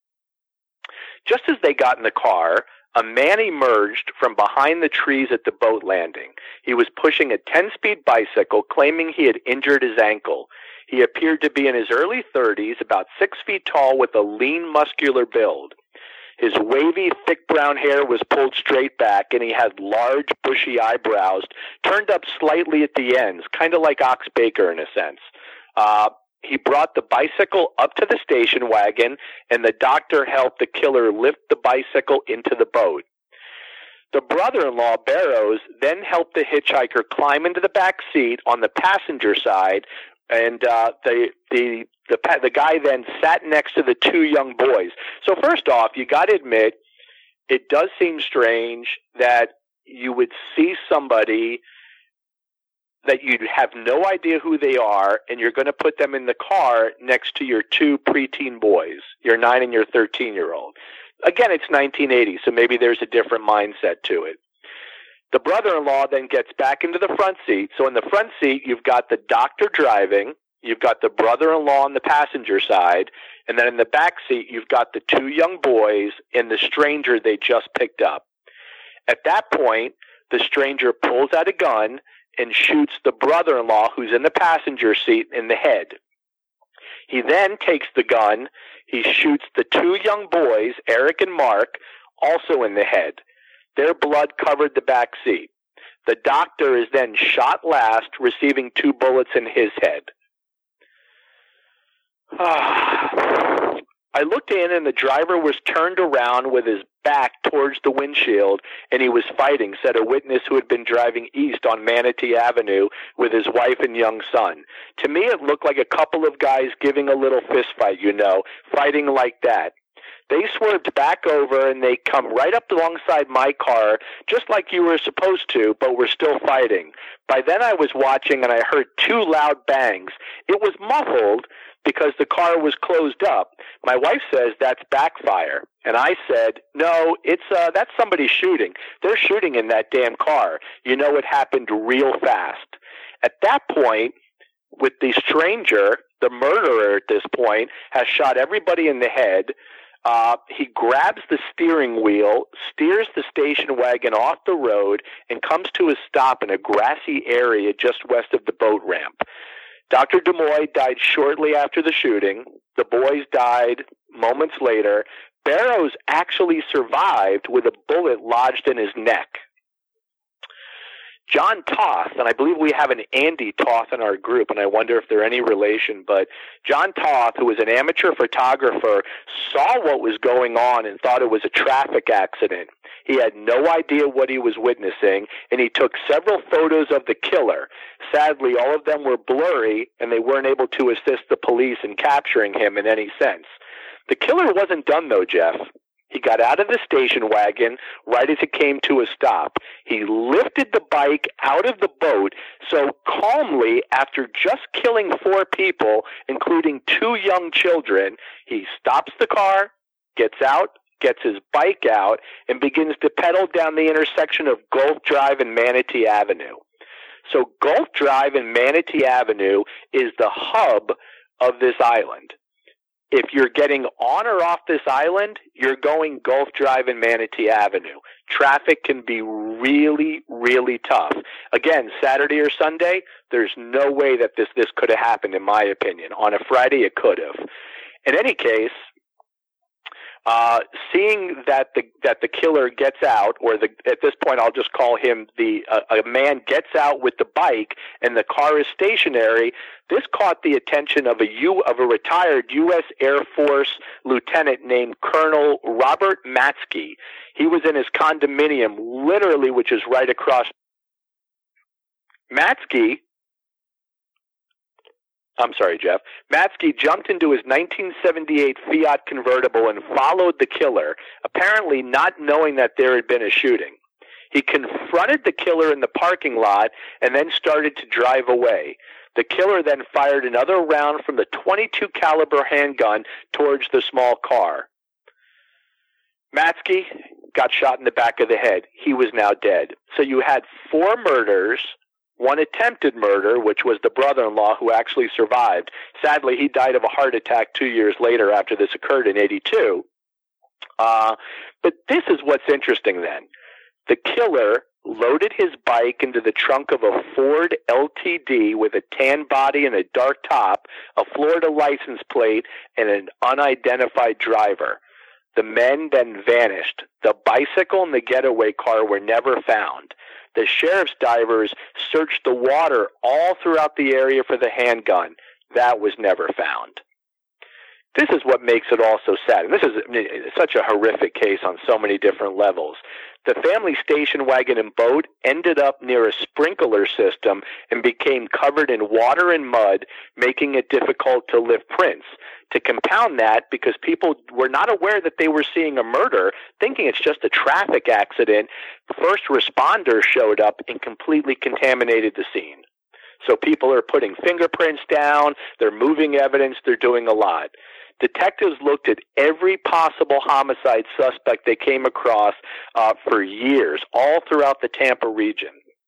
Just as they got in the car, a man emerged from behind the trees at the boat landing. He was pushing a ten-speed bicycle, claiming he had injured his ankle. He appeared to be in his early thirties, about six feet tall, with a lean, muscular build. His wavy, thick brown hair was pulled straight back, and he had large, bushy eyebrows turned up slightly at the ends, kind of like Ox Baker in a sense. Uh, he brought the bicycle up to the station wagon, and the doctor helped the killer lift the bicycle into the boat. The brother-in-law, Barrows, then helped the hitchhiker climb into the back seat on the passenger side, and uh, the the the the guy then sat next to the two young boys. So first off, you got to admit, it does seem strange that you would see somebody that you'd have no idea who they are, and you're going to put them in the car next to your two preteen boys, your nine and your thirteen-year-old. Again, it's nineteen eighty, so maybe there's a different mindset to it. The brother-in-law then gets back into the front seat. So in the front seat, you've got the doctor driving, you've got the brother-in-law on the passenger side, and then in the back seat, you've got the two young boys and the stranger they just picked up. At that point, the stranger pulls out a gun and shoots the brother-in-law, who's in the passenger seat, in the head. He then takes the gun, he shoots the two young boys, Eric and Mark, also in the head. Their blood covered the back seat. The doctor is then shot last, receiving two bullets in his head. I looked in, and the driver was turned around with his back towards the windshield, and he was fighting, said a witness who had been driving east on Manatee Avenue with his wife and young son. To me, it looked like a couple of guys giving a little fist fight, you know, fighting like that. They swerved back over, and they come right up alongside my car, just like you were supposed to, but we're still fighting. By then I was watching, and I heard two loud bangs. It was muffled because the car was closed up. My wife says that's backfire. And I said, no, it's uh, that's somebody shooting. They're shooting in that damn car. You know, it happened real fast. At that point, with the stranger, the murderer at this point, has shot everybody in the head. Uh, he grabs the steering wheel, steers the station wagon off the road, and comes to a stop in a grassy area just west of the boat ramp. Doctor DeMoy died shortly after the shooting. The boys died moments later. Barrows actually survived with a bullet lodged in his neck. John Toth, and I believe we have an Andy Toth in our group, and I wonder if they're any relation, but John Toth, who was an amateur photographer, saw what was going on and thought it was a traffic accident. He had no idea what he was witnessing, and he took several photos of the killer. Sadly, all of them were blurry, and they weren't able to assist the police in capturing him in any sense. The killer wasn't done, though, Jeff. He got out of the station wagon right as it came to a stop. He lifted the bike out of the boat so calmly, after just killing four people, including two young children, he stops the car, gets out, gets his bike out, and begins to pedal down the intersection of Gulf Drive and Manatee Avenue. So Gulf Drive and Manatee Avenue is the hub of this island. If you're getting on or off this island, you're going Gulf Drive and Manatee Avenue. Traffic can be really, really tough. Again, Saturday or Sunday, there's no way that this, this could have happened, in my opinion. On a Friday, it could have. In any case, uh, seeing that the that the killer gets out, or the at this point I'll just call him the uh, a man gets out with the bike and the car is stationary. This caught the attention of a U of a retired U S Air Force lieutenant named Colonel Robert Matzke. He was in his condominium, literally, which is right across. Matzke. I'm sorry, Jeff. Matzke jumped into his nineteen seventy-eight Fiat convertible and followed the killer, apparently not knowing that there had been a shooting. He confronted the killer in the parking lot and then started to drive away. The killer then fired another round from the twenty-two caliber handgun towards the small car. Matzke got shot in the back of the head. He was now dead. So you had four murders, one attempted murder, which was the brother-in-law who actually survived. Sadly, he died of a heart attack two years later after this occurred in eighty-two. Uh, but this is what's interesting then. The killer loaded his bike into the trunk of a Ford L T D with a tan body and a dark top, a Florida license plate, and an unidentified driver. The men then vanished. The bicycle and the getaway car were never found. The sheriff's divers searched the water all throughout the area for the handgun. That was never found. This is what makes it all so sad. And this is I mean, such a horrific case on so many different levels. The family station wagon and boat ended up near a sprinkler system and became covered in water and mud, making it difficult to lift prints. To compound that, because people were not aware that they were seeing a murder, thinking it's just a traffic accident, first responders showed up and completely contaminated the scene. So people are putting fingerprints down, they're moving evidence, they're doing a lot. Detectives looked at every possible homicide suspect they came across uh, for years, all throughout the Tampa region.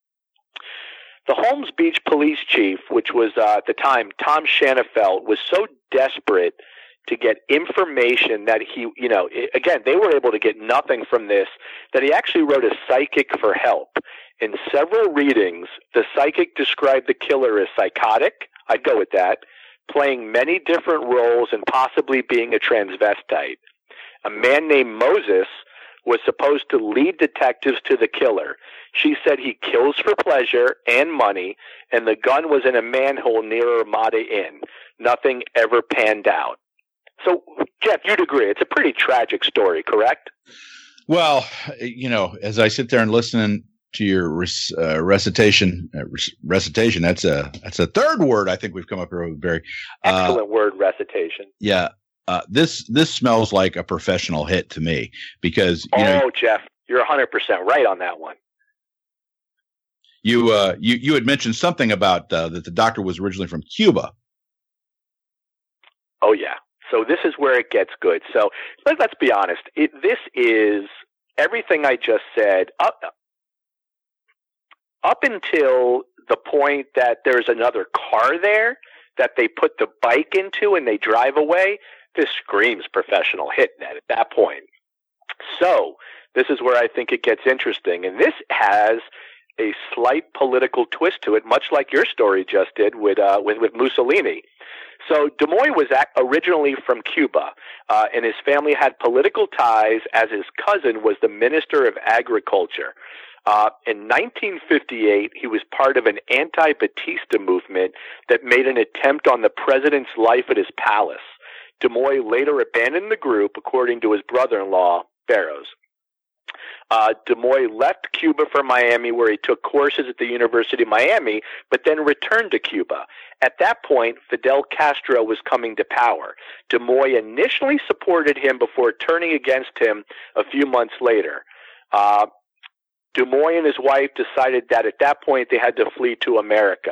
The Holmes Beach police chief, which was uh, at the time Tom Shanafelt, was so desperate to get information that he, you know, again, they were able to get nothing from this, that he actually wrote a psychic for help. In several readings, the psychic described the killer as psychotic, I'd go with that, playing many different roles and possibly being a transvestite. A man named Moses was supposed to lead detectives to the killer. She said he kills for pleasure and money, and the gun was in a manhole near Ramada Inn. Nothing ever panned out. So, Jeff, you'd agree. It's a pretty tragic story, correct? Well, you know, as I sit there and listen to your uh, recitation, uh, recitation, that's a that's a third word I think we've come up here with, Barry. Uh, Excellent word, recitation. Yeah. Uh, this this smells like a professional hit to me because you oh, know, Jeff, you're one hundred percent right on that one. You uh, you you had mentioned something about uh, that the doctor was originally from Cuba. Oh yeah, so this is where it gets good. So let, let's be honest. It, this is everything I just said up up until the point that there's another car there that they put the bike into and they drive away. this screams professional hit net at that point. So this is where I think it gets interesting. And this has a slight political twist to it, much like your story just did with uh, with, with Mussolini. So Demoy was originally from Cuba, uh, and his family had political ties as his cousin was the Minister of Agriculture. Uh, in nineteen fifty-eight, he was part of an anti-Batista movement that made an attempt on the president's life at his palace. Demoy later abandoned the group, according to his brother-in-law, Barrows. Uh, Demoy left Cuba for Miami, where he took courses at the University of Miami, but then returned to Cuba. At that point, Fidel Castro was coming to power. Demoy initially supported him before turning against him a few months later. Uh, Demoy and his wife decided that at that point they had to flee to America.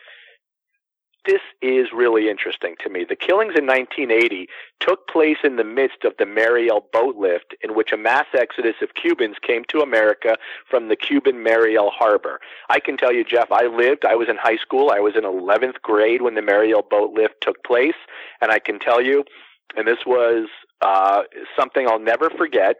This is really interesting to me. The killings in nineteen eighty took place in the midst of the Mariel boat lift, in which a mass exodus of Cubans came to America from the Cuban Mariel Harbor. I can tell you, Jeff, I lived, I was in high school, I was in eleventh grade when the Mariel boat lift took place, and I can tell you, and this was uh, something I'll never forget,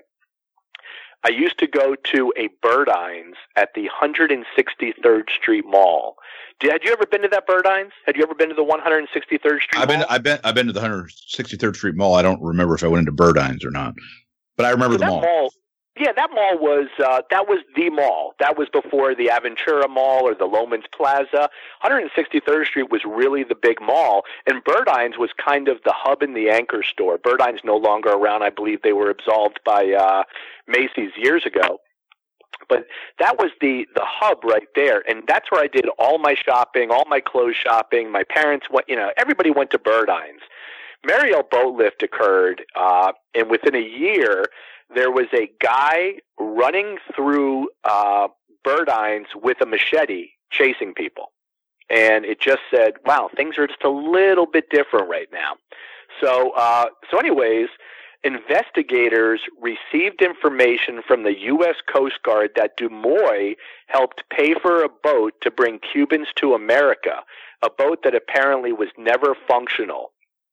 I used to go to a Burdines at the one hundred sixty-third Street Mall. Did, had you ever been to that Burdines? Had you ever been to the one hundred sixty-third Street I've Mall? been, I've been, I've been to the one hundred sixty-third Street Mall. I don't remember if I went into Burdines or not, but I remember so the that mall. mall. Yeah, that mall was uh, that was the mall. That was before the Aventura Mall or the Loman's Plaza. one hundred sixty-third Street was really the big mall, and Burdines was kind of the hub and the anchor store. Burdines no longer around. I believe they were absolved by uh, Macy's years ago. But that was the, the hub right there, and that's where I did all my shopping, all my clothes shopping. My parents went, you know, everybody went to Burdines. Mariel boat lift occurred, uh, and within a year, there was a guy running through uh, Burdines with a machete chasing people. And it just said, wow, things are just a little bit different right now. So, uh, so anyways, investigators received information from the U S Coast Guard that Demoy helped pay for a boat to bring Cubans to America, a boat that apparently was never functional.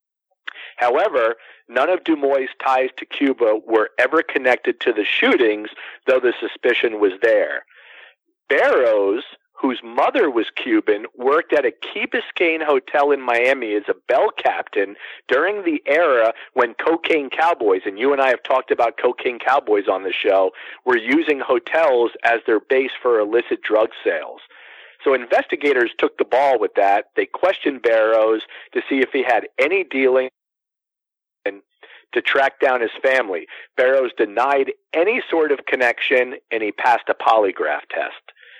However, none of Demoy's ties to Cuba were ever connected to the shootings, though the suspicion was there. Barrows, whose mother was Cuban, worked at a Key Biscayne hotel in Miami as a bell captain during the era when cocaine cowboys, and you and I have talked about cocaine cowboys on the show, were using hotels as their base for illicit drug sales. So investigators took the ball with that. They questioned Barrows to see if he had any dealing and to track down his family. Barrows denied any sort of connection, and he passed a polygraph test.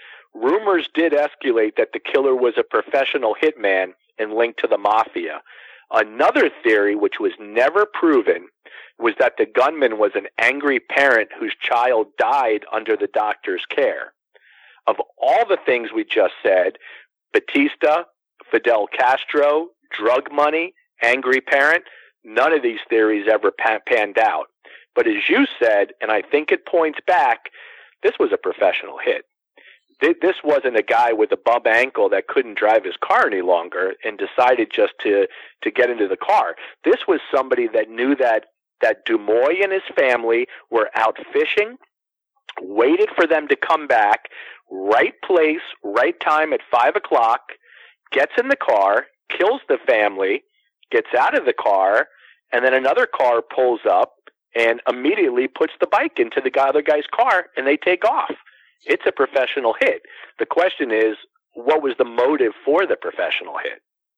Rumors did escalate that the killer was a professional hitman and linked to the mafia. Another theory, which was never proven, was that the gunman was an angry parent whose child died under the doctor's care. Of all the things we just said, Batista, Fidel Castro, drug money, angry parent, none of these theories ever panned out. But as you said, and I think it points back, this was a professional hit. This wasn't a guy with a bum ankle that couldn't drive his car any longer and decided just to, to get into the car. This was somebody that knew that, that Demoy and his family were out fishing, waited for them to come back, right place, right time at five o'clock, gets in the car, kills the family, gets out of the car, and then another car pulls up and immediately puts the bike into the other guy's car, and they take off. It's a professional hit. The question is, what was the motive for the professional hit?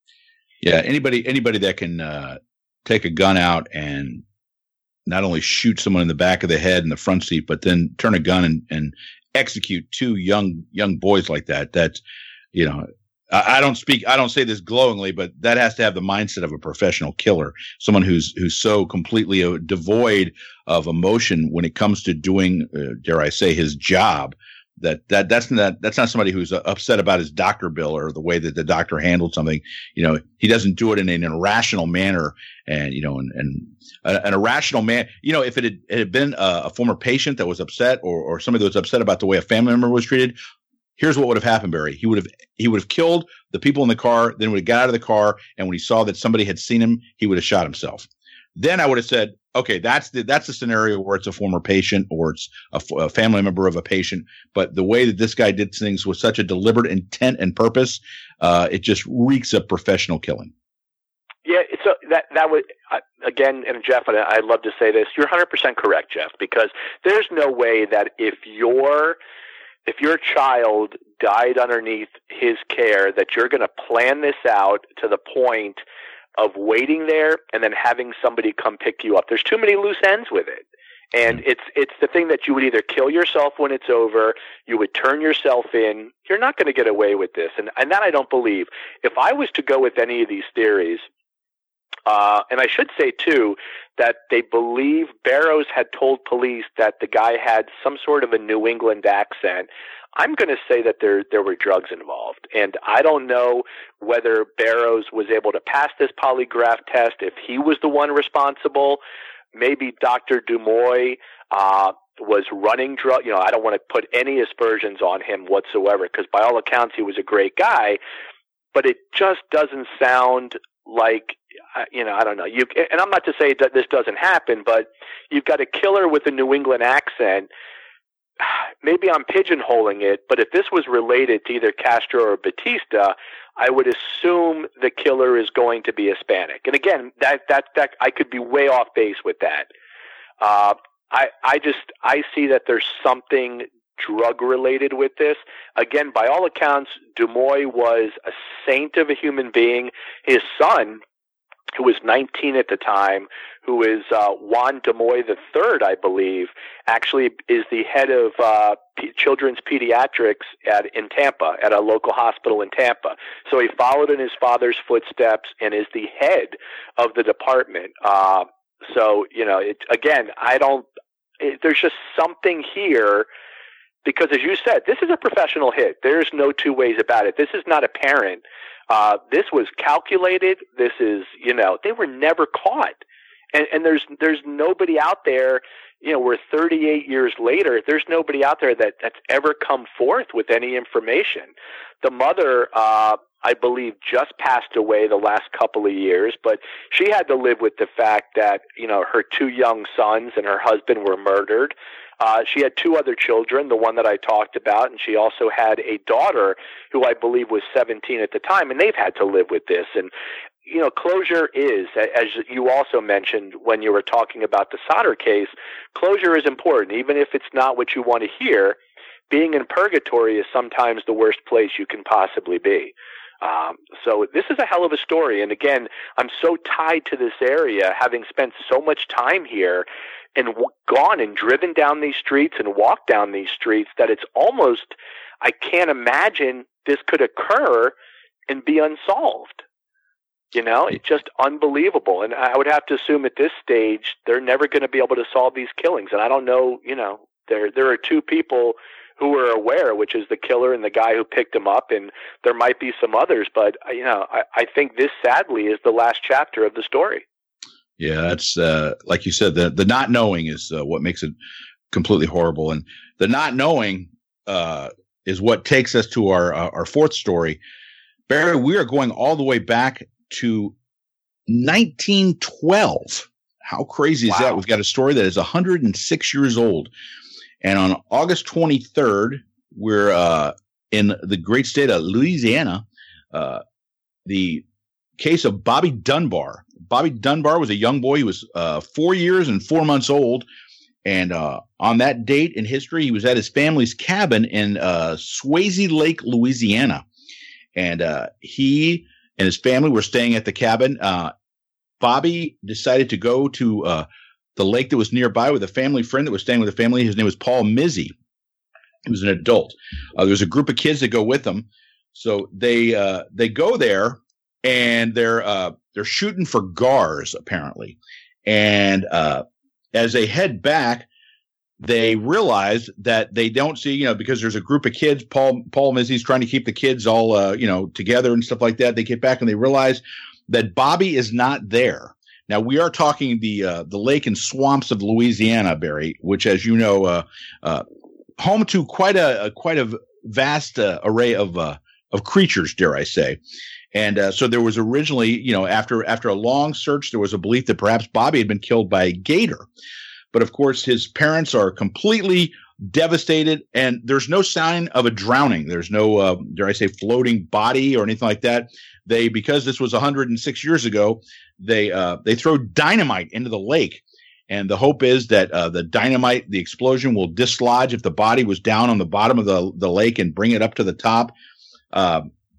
Yeah, anybody anybody that can uh, take a gun out and not only shoot someone in the back of the head in the front seat, but then turn a gun and, and execute two young young boys like that. That's, you know, I, I don't speak, I don't say this glowingly, but that has to have the mindset of a professional killer, someone who's who's so completely uh, devoid of emotion when it comes to doing, uh, dare I say, his job. That that that's not that's not somebody who's upset about his doctor bill or the way that the doctor handled something. You know, he doesn't do it in an irrational manner, and you know, and, and an irrational man. You know, if it had, it had been a, a former patient that was upset, or or somebody that was upset about the way a family member was treated, here's what would have happened, Barry. He would have he would have killed the people in the car, then would have got out of the car, and when he saw that somebody had seen him, he would have shot himself. then I would have said, okay, that's the that's the scenario where it's a former patient or it's a, a family member of a patient. But the way that this guy did things with such a deliberate intent and purpose, uh, it just reeks of professional killing. Yeah, so that that would uh, again, and Jeff, and I'd love to say this. You're one hundred percent correct, Jeff, because there's no way that if your if your child died underneath his care, that you're going to plan this out to the point of waiting there and then having somebody come pick you up. There's too many loose ends with it. And it's it's the thing that you would either kill yourself when it's over, you would turn yourself in. You're not going to get away with this. And, and that I don't believe. If I was to go with any of these theories, uh, and I should say, too, that they believe Barrows had told police that the guy had some sort of a New England accent, I'm going to say that there there were drugs involved. And I don't know whether Barrows was able to pass this polygraph test, if he was the one responsible. Maybe Doctor Dumoy uh, was running drug. You know, I don't want to put any aspersions on him whatsoever, because by all accounts he was a great guy. But it just doesn't sound like, you know, I don't know. You and I'm not to say that this doesn't happen, but you've got a killer with a New England accent. Maybe I'm pigeonholing it, but if this was related to either Castro or Batista, I would assume the killer is going to be Hispanic. And again, that that that I could be way off base with that. Uh, I I just I see that there's something drug related with this. Again, by all accounts, Dumoy was a saint of a human being. His son, who was nineteen at the time, who is uh, Juan Dumoy the third, I believe, actually is the head of uh, P- children's pediatrics at in Tampa, at a local hospital in Tampa. So he followed in his father's footsteps and is the head of the department. Uh, so, you know, it, again, I don't it, – there's just something here because, as you said, this is a professional hit. There's no two ways about it. This is not apparent. Uh, this was calculated. This is, you know, they were never caught. And, and there's there's nobody out there, you know, we're thirty-eight years later, there's nobody out there that, that's ever come forth with any information. The mother, uh, I believe, just passed away the last couple of years, but she had to live with the fact that, you know, her two young sons and her husband were murdered. Uh, she had two other children, the one that I talked about, and she also had a daughter who I believe was seventeen at the time, and they've had to live with this. And, you know, closure is, as you also mentioned when you were talking about the Sodder case, closure is important, even if it's not what you want to hear. Being in purgatory is sometimes the worst place you can possibly be. Um, so this is a hell of a story. And again, I'm so tied to this area, having spent so much time here and w- gone and driven down these streets and walked down these streets, that it's almost, I can't imagine this could occur and be unsolved. You know, it's just unbelievable. And I would have to assume at this stage, they're never going to be able to solve these killings. And I don't know, you know, there there are two people who are aware, which is the killer and the guy who picked him up, and there might be some others. But, you know, I, I think this, sadly, is the last chapter of the story. Yeah, that's uh, like you said, the, the not knowing is uh, what makes it completely horrible. And the not knowing uh, is what takes us to our, uh, our fourth story. Barry, we are going all the way back to nineteen twelve. How crazy is wow. that? We've got a story that is one hundred six years old. And on August twenty-third, we're uh, in the great state of Louisiana, uh, the case of Bobby Dunbar. Bobby Dunbar was a young boy. He was uh, four years and four months old. And uh, on that date in history, he was at his family's cabin in uh, Swayze Lake, Louisiana. And uh, he and his family were staying at the cabin. Uh, Bobby decided to go to uh, the lake that was nearby with a family friend that was staying with the family. His name was Paul Mizzy. He was an adult. Uh, there was a group of kids that go with him. So they uh, they go there, and they're uh, they're shooting for gars, apparently. And uh, as they head back, they realize that they don't see, you know, because there's a group of kids. Paul Paul Mizzy's trying to keep the kids all, uh, you know, together and stuff like that. They get back and they realize that Bobby is not there. Now, we are talking the uh, the lake and swamps of Louisiana, Barry, which, as you know, uh, uh, home to quite a, a quite a vast uh, array of uh, of creatures, dare I say. And uh, so there was originally, you know, after after a long search, there was a belief that perhaps Bobby had been killed by a gator. But of course, his parents are completely devastated, and there's no sign of a drowning. There's no, uh, dare I say, floating body or anything like that. They, because this was one hundred six years ago, they uh, they throw dynamite into the lake. And the hope is that uh, the dynamite, the explosion, will dislodge if the body was down on the bottom of the, the lake and bring it up to the top. Uh,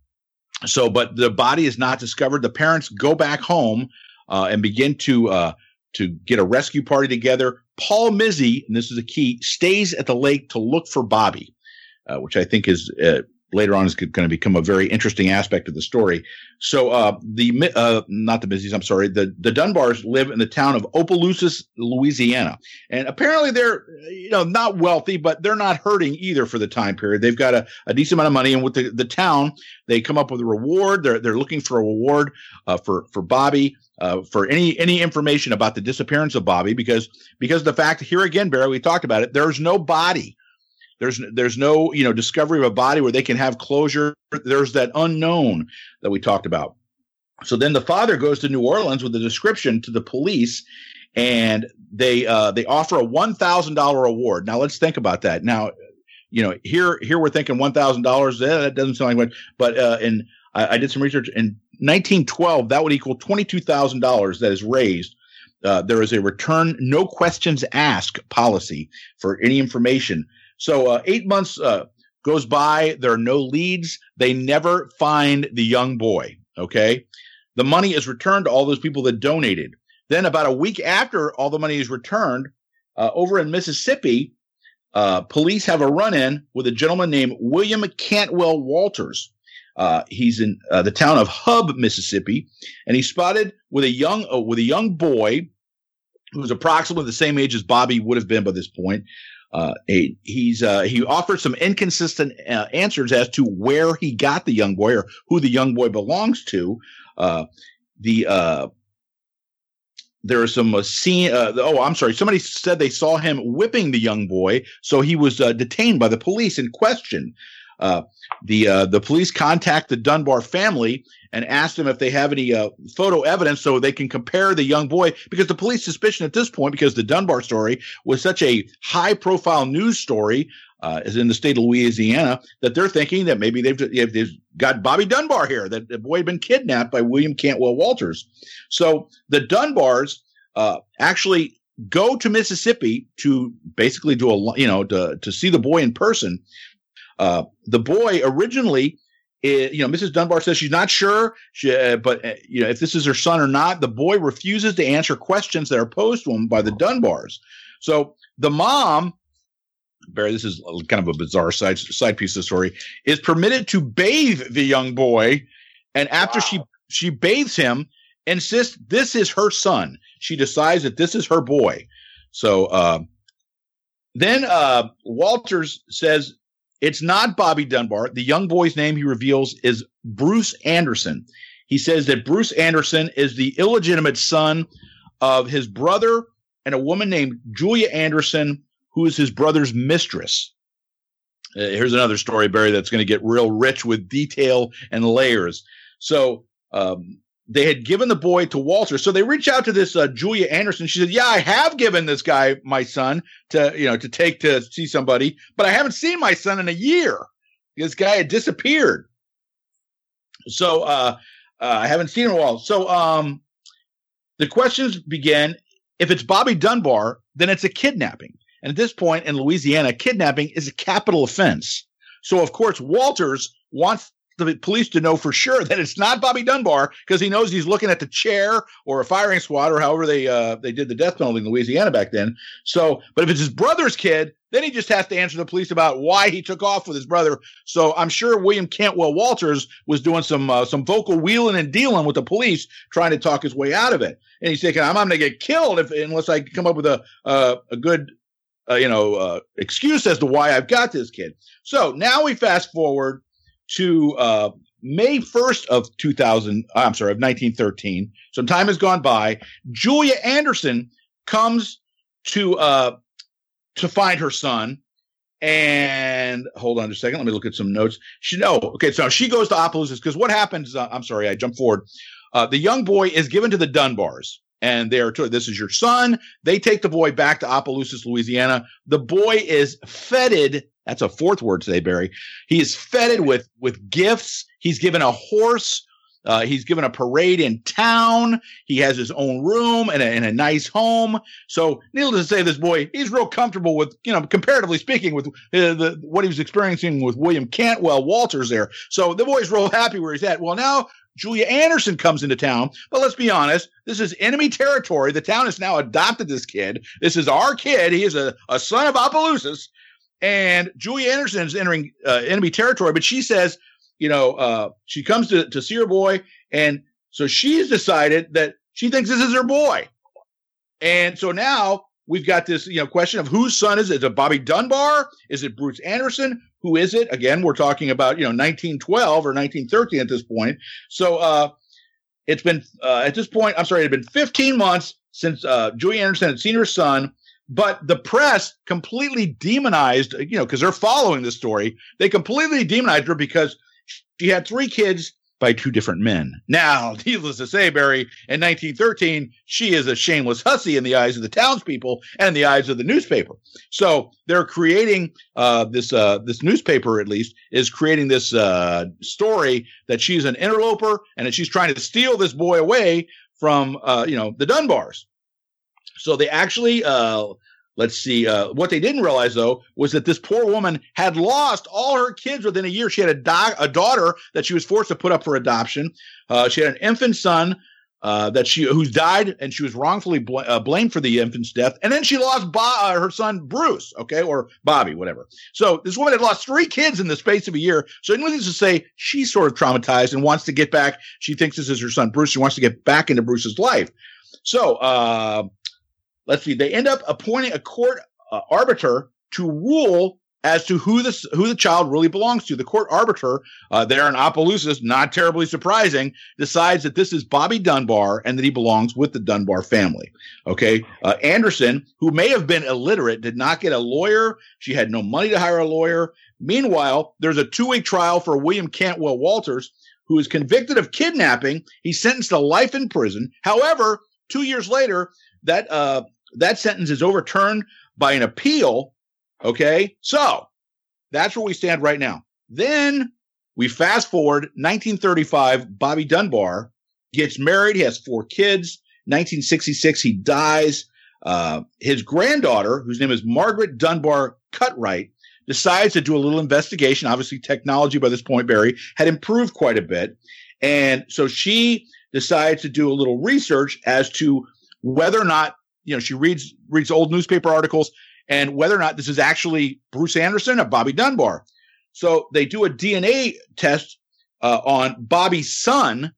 so, but the body is not discovered. The parents go back home uh, and begin to uh, to get a rescue party together. Paul Mizzi, and this is a key, stays at the lake to look for Bobby, uh, which I think is uh, later on is going to become a very interesting aspect of the story. So uh, the uh, not the Mizzis, I'm sorry, the the Dunbars live in the town of Opelousas, Louisiana, and apparently they're you know not wealthy, but they're not hurting either for the time period. They've got a, a decent amount of money, and with the, the town, they come up with a reward. They're they're looking for a reward uh, for for Bobby. Uh, for any any information about the disappearance of Bobby, because because of the fact here again, Barry, we talked about it. There's no body. There's there's no you know discovery of a body where they can have closure. There's that unknown that we talked about. So then the father goes to New Orleans with a description to the police, and they uh, they offer a one thousand dollar reward. Now let's think about that. Now, you know here here we're thinking one thousand dollars. Eh, that doesn't sound like much, but uh, in I, I did some research in nineteen twelve, that would equal twenty-two thousand dollars that is raised. Uh, there is a return, no questions asked policy for any information. So uh, eight months uh, goes by. There are no leads. They never find the young boy. Okay. The money is returned to all those people that donated. Then about a week after all the money is returned, uh, over in Mississippi, uh, police have a run-in with a gentleman named William Cantwell Walters. Uh, he's in uh, the town of Hub, Mississippi, and he's spotted with a young uh, with a young boy who's approximately the same age as Bobby would have been by this point. Uh, a, he's uh, he offered some inconsistent uh, answers as to where he got the young boy or who the young boy belongs to. Uh, the uh, there are some uh, scene. Uh, oh, I'm sorry. Somebody said they saw him whipping the young boy, so he was uh, detained by the police and questioned. Uh, the uh, the police contact the Dunbar family and ask them if they have any uh, photo evidence so they can compare the young boy, because the police suspicion at this point, because the Dunbar story was such a high profile news story, uh, as in the state of Louisiana, that they're thinking that maybe they've, they've got Bobby Dunbar here, that the boy had been kidnapped by William Cantwell Walters. So the Dunbars uh, actually go to Mississippi to basically do a, you know, to, to see the boy in person. Uh, the boy originally, is, you know, Missus Dunbar says she's not sure, she, uh, but, uh, you know, if this is her son or not. The boy refuses to answer questions that are posed to him by the Dunbars. So the mom, Barry, this is kind of a bizarre side, side piece of the story, is permitted to bathe the young boy. And after wow. she, she bathes him, insists this is her son. She decides that this is her boy. So uh, then uh, Walters says, it's not Bobby Dunbar. The young boy's name, he reveals, is Bruce Anderson. He says that Bruce Anderson is the illegitimate son of his brother and a woman named Julia Anderson, who is his brother's mistress. Uh, here's another story, Barry, that's going to get real rich with detail and layers. So um, they had given the boy to Walter. So they reach out to this uh, Julia Anderson. She said, yeah, I have given this guy my son to, you know, to take to see somebody, but I haven't seen my son in a year. This guy had disappeared. So uh, uh, I haven't seen him in a while. So um, the questions begin. If it's Bobby Dunbar, then it's a kidnapping. And at this point in Louisiana, kidnapping is a capital offense. So, of course, Walters wants the police to know for sure that it's not Bobby Dunbar, because he knows he's looking at the chair or a firing squad or however they uh, they did the death penalty in Louisiana back then. So, but if it's his brother's kid, then he just has to answer the police about why he took off with his brother. So I'm sure William Cantwell Walters was doing some uh, some vocal wheeling and dealing with the police, trying to talk his way out of it. And he's thinking, I'm, I'm going to get killed if unless I come up with a uh, a good uh, you know uh, excuse as to why I've got this kid. So now we fast forward to uh, May first of two thousand. I'm sorry, of nineteen thirteen. Some time has gone by. Julia Anderson comes to uh, to find her son, And hold on just a second. Let me look at some notes. She no, okay. So she goes to Opelousas because what happens? Uh, I'm sorry, I jumped forward. Uh, the young boy is given to the Dunbars, and they're told, "This is your son." They take the boy back to Opelousas, Louisiana. The boy is feted. That's a fourth word today, Barry. He is feted with with gifts. He's given a horse. Uh, he's given a parade in town. He has his own room and a, and a nice home. So, needless to say, this boy, he's real comfortable with, you know, comparatively speaking, with uh, the, what he was experiencing with William Cantwell Walters there. So, the boy's real happy where he's at. Well, now Julia Anderson comes into town. But let's be honest, this is enemy territory. The town has now adopted this kid. This is our kid. He is a, a son of Opelousas. And Julia Anderson is entering uh, enemy territory. But she says, you know, uh, she comes to, to see her boy, and so she's decided that she thinks this is her boy. And so now we've got this, you know, question of whose son is it? Is it Bobby Dunbar? Is it Bruce Anderson? Who is it? Again, we're talking about, you know, nineteen twelve or nineteen thirteen at this point. So uh, it's been, uh, at this point, I'm sorry, it had been fifteen months since uh, Julia Anderson had seen her son. But the press completely demonized, you know, because they're following this story. They completely demonized her because she had three kids by two different men. Now, needless to say, Barry, in nineteen thirteen, she is a shameless hussy in the eyes of the townspeople and in the eyes of the newspaper. So they're creating uh, this uh, this newspaper, at least, is creating this uh, story that she's an interloper and that she's trying to steal this boy away from, uh, you know, the Dunbars. So they actually, uh, let's see, uh, what they didn't realize, though, was that this poor woman had lost all her kids within a year. She had a, do- a daughter that she was forced to put up for adoption. Uh, she had an infant son uh, that she who's died, and she was wrongfully bl- uh, blamed for the infant's death. And then she lost Bo- uh, her son, Bruce, okay, or Bobby, whatever. So this woman had lost three kids in the space of a year. So needless to say, she's sort of traumatized and wants to get back. She thinks this is her son, Bruce. She wants to get back into Bruce's life. So, uh, let's see. They end up appointing a court uh, arbiter to rule as to who the who the child really belongs to. The court arbiter uh, there in Opelousas, not terribly surprising, decides that this is Bobby Dunbar and that he belongs with the Dunbar family. Okay, uh, Anderson, who may have been illiterate, did not get a lawyer. She had no money to hire a lawyer. Meanwhile, there's a two-week trial for William Cantwell Walters, who is convicted of kidnapping. He's sentenced to life in prison. However, two years later, that uh, that sentence is overturned by an appeal. Okay, so that's where we stand right now. Then we fast forward nineteen thirty-five. Bobby Dunbar gets married. He has four kids. nineteen sixty-six, he dies. Uh, his granddaughter, whose name is Margaret Dunbar Cutright, decides to do a little investigation. Obviously, technology by this point, Barry, had improved quite a bit. And so she decides to do a little research as to whether or not, you know, she reads reads old newspaper articles and whether or not this is actually Bruce Anderson or Bobby Dunbar. So they do a D N A test uh, on Bobby's son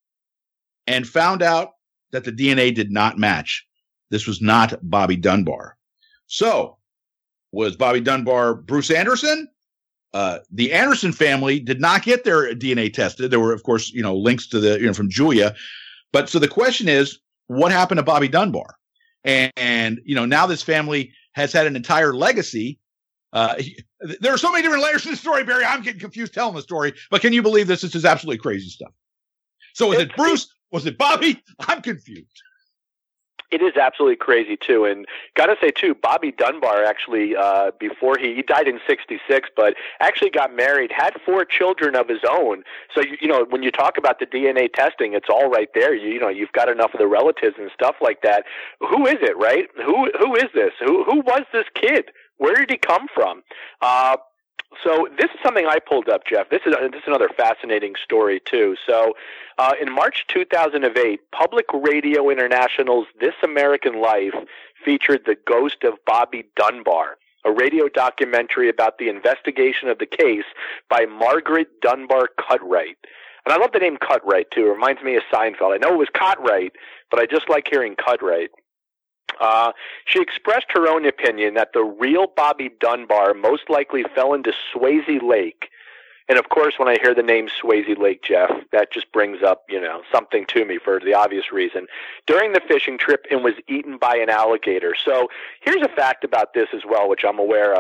and found out that the D N A did not match. This was not Bobby Dunbar. So was Bobby Dunbar Bruce Anderson? Uh, the Anderson family did not get their D N A tested. There were, of course, you know, links to the, you know, from Julia. But so the question is, what happened to Bobby Dunbar? And, and you know, now this family has had an entire legacy. Uh, he, there are so many different layers to the story, Barry. I'm getting confused telling the story. But can you believe this? This is absolutely crazy stuff. So was it Bruce? Was it Bobby? I'm confused. It is absolutely crazy, too. And got to say, too, Bobby Dunbar actually, uh, before he, he died in sixty-six, but actually got married, had four children of his own. So, you, you know, when you talk about the D N A testing, it's all right there. You, you know, you've got enough of the relatives and stuff like that. Who is it, right? Who Who is this? Who Who was this kid? Where did he come from? Uh, So this is something I pulled up, Jeff. This is this is another fascinating story too. So uh, in March two thousand eight, Public Radio International's This American Life featured The Ghost of Bobby Dunbar, a radio documentary about the investigation of the case by Margaret Dunbar Cutright. And I love the name Cutright too. It reminds me of Seinfeld. I know it was Cartwright, but I just like hearing Cutright. Uh, she expressed her own opinion that the real Bobby Dunbar most likely fell into Swayze Lake. And of course, when I hear the name Swayze Lake, Jeff, that just brings up, you know, something to me for the obvious reason. During the fishing trip and was eaten by an alligator. So here's a fact about this as well, which I'm aware of.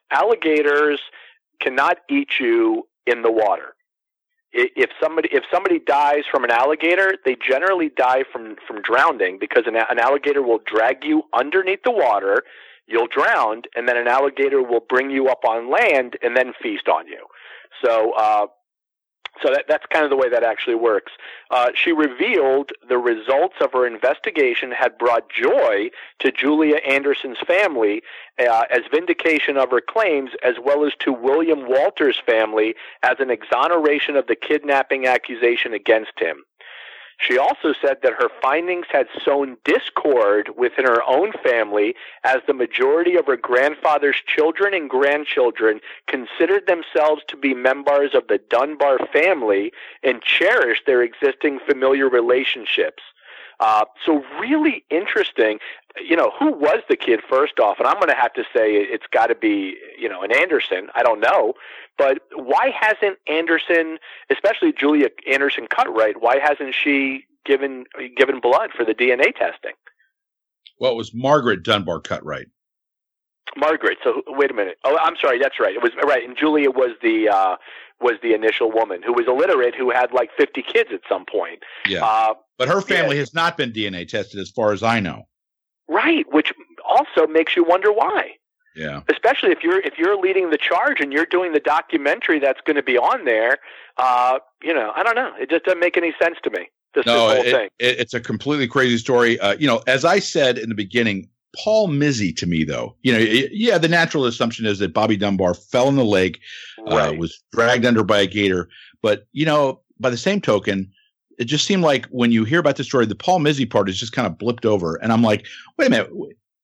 alligators cannot eat you in the water. If somebody if somebody dies from an alligator, they generally die from, from drowning, because an, an alligator will drag you underneath the water, you'll drown, and then an alligator will bring you up on land and then feast on you. So uh, so that, that's kind of the way that actually works. Uh, she revealed the results of her investigation had brought joy to Julia Anderson's family uh, as vindication of her claims, as well as to William Walter's family as an exoneration of the kidnapping accusation against him. She also said that her findings had sown discord within her own family, as the majority of her grandfather's children and grandchildren considered themselves to be members of the Dunbar family and cherished their existing familiar relationships. Uh, so really interesting. You know, who was the kid first off? And I'm going to have to say it's got to be, you know, an Anderson. I don't know. But why hasn't Anderson, especially Julia Anderson Cutright, why hasn't she given given blood for the D N A testing? Well, it was Margaret Dunbar Cutright. Margaret. So wait a minute. Oh, I'm sorry. That's right. It was right. And Julia was the uh, was the initial woman who was illiterate, who had like fifty kids at some point. Yeah. Uh, but her family yeah. has not been D N A tested, as far as I know. Right, which also makes you wonder why. Yeah. Especially if you're if you're leading the charge and you're doing the documentary that's going to be on there. Uh, you know, I don't know. It just doesn't make any sense to me. This, no, this whole it, thing. It, it's a completely crazy story. Uh, you know, as I said in the beginning, Paul Mizzi, to me, though, you know, yeah, the natural assumption is that Bobby Dunbar fell in the lake, right. uh, was dragged under by a gator. But, you know, by the same token, it just seemed like when you hear about the story, the Paul Mizzi part is just kind of blipped over. And I'm like, wait a minute.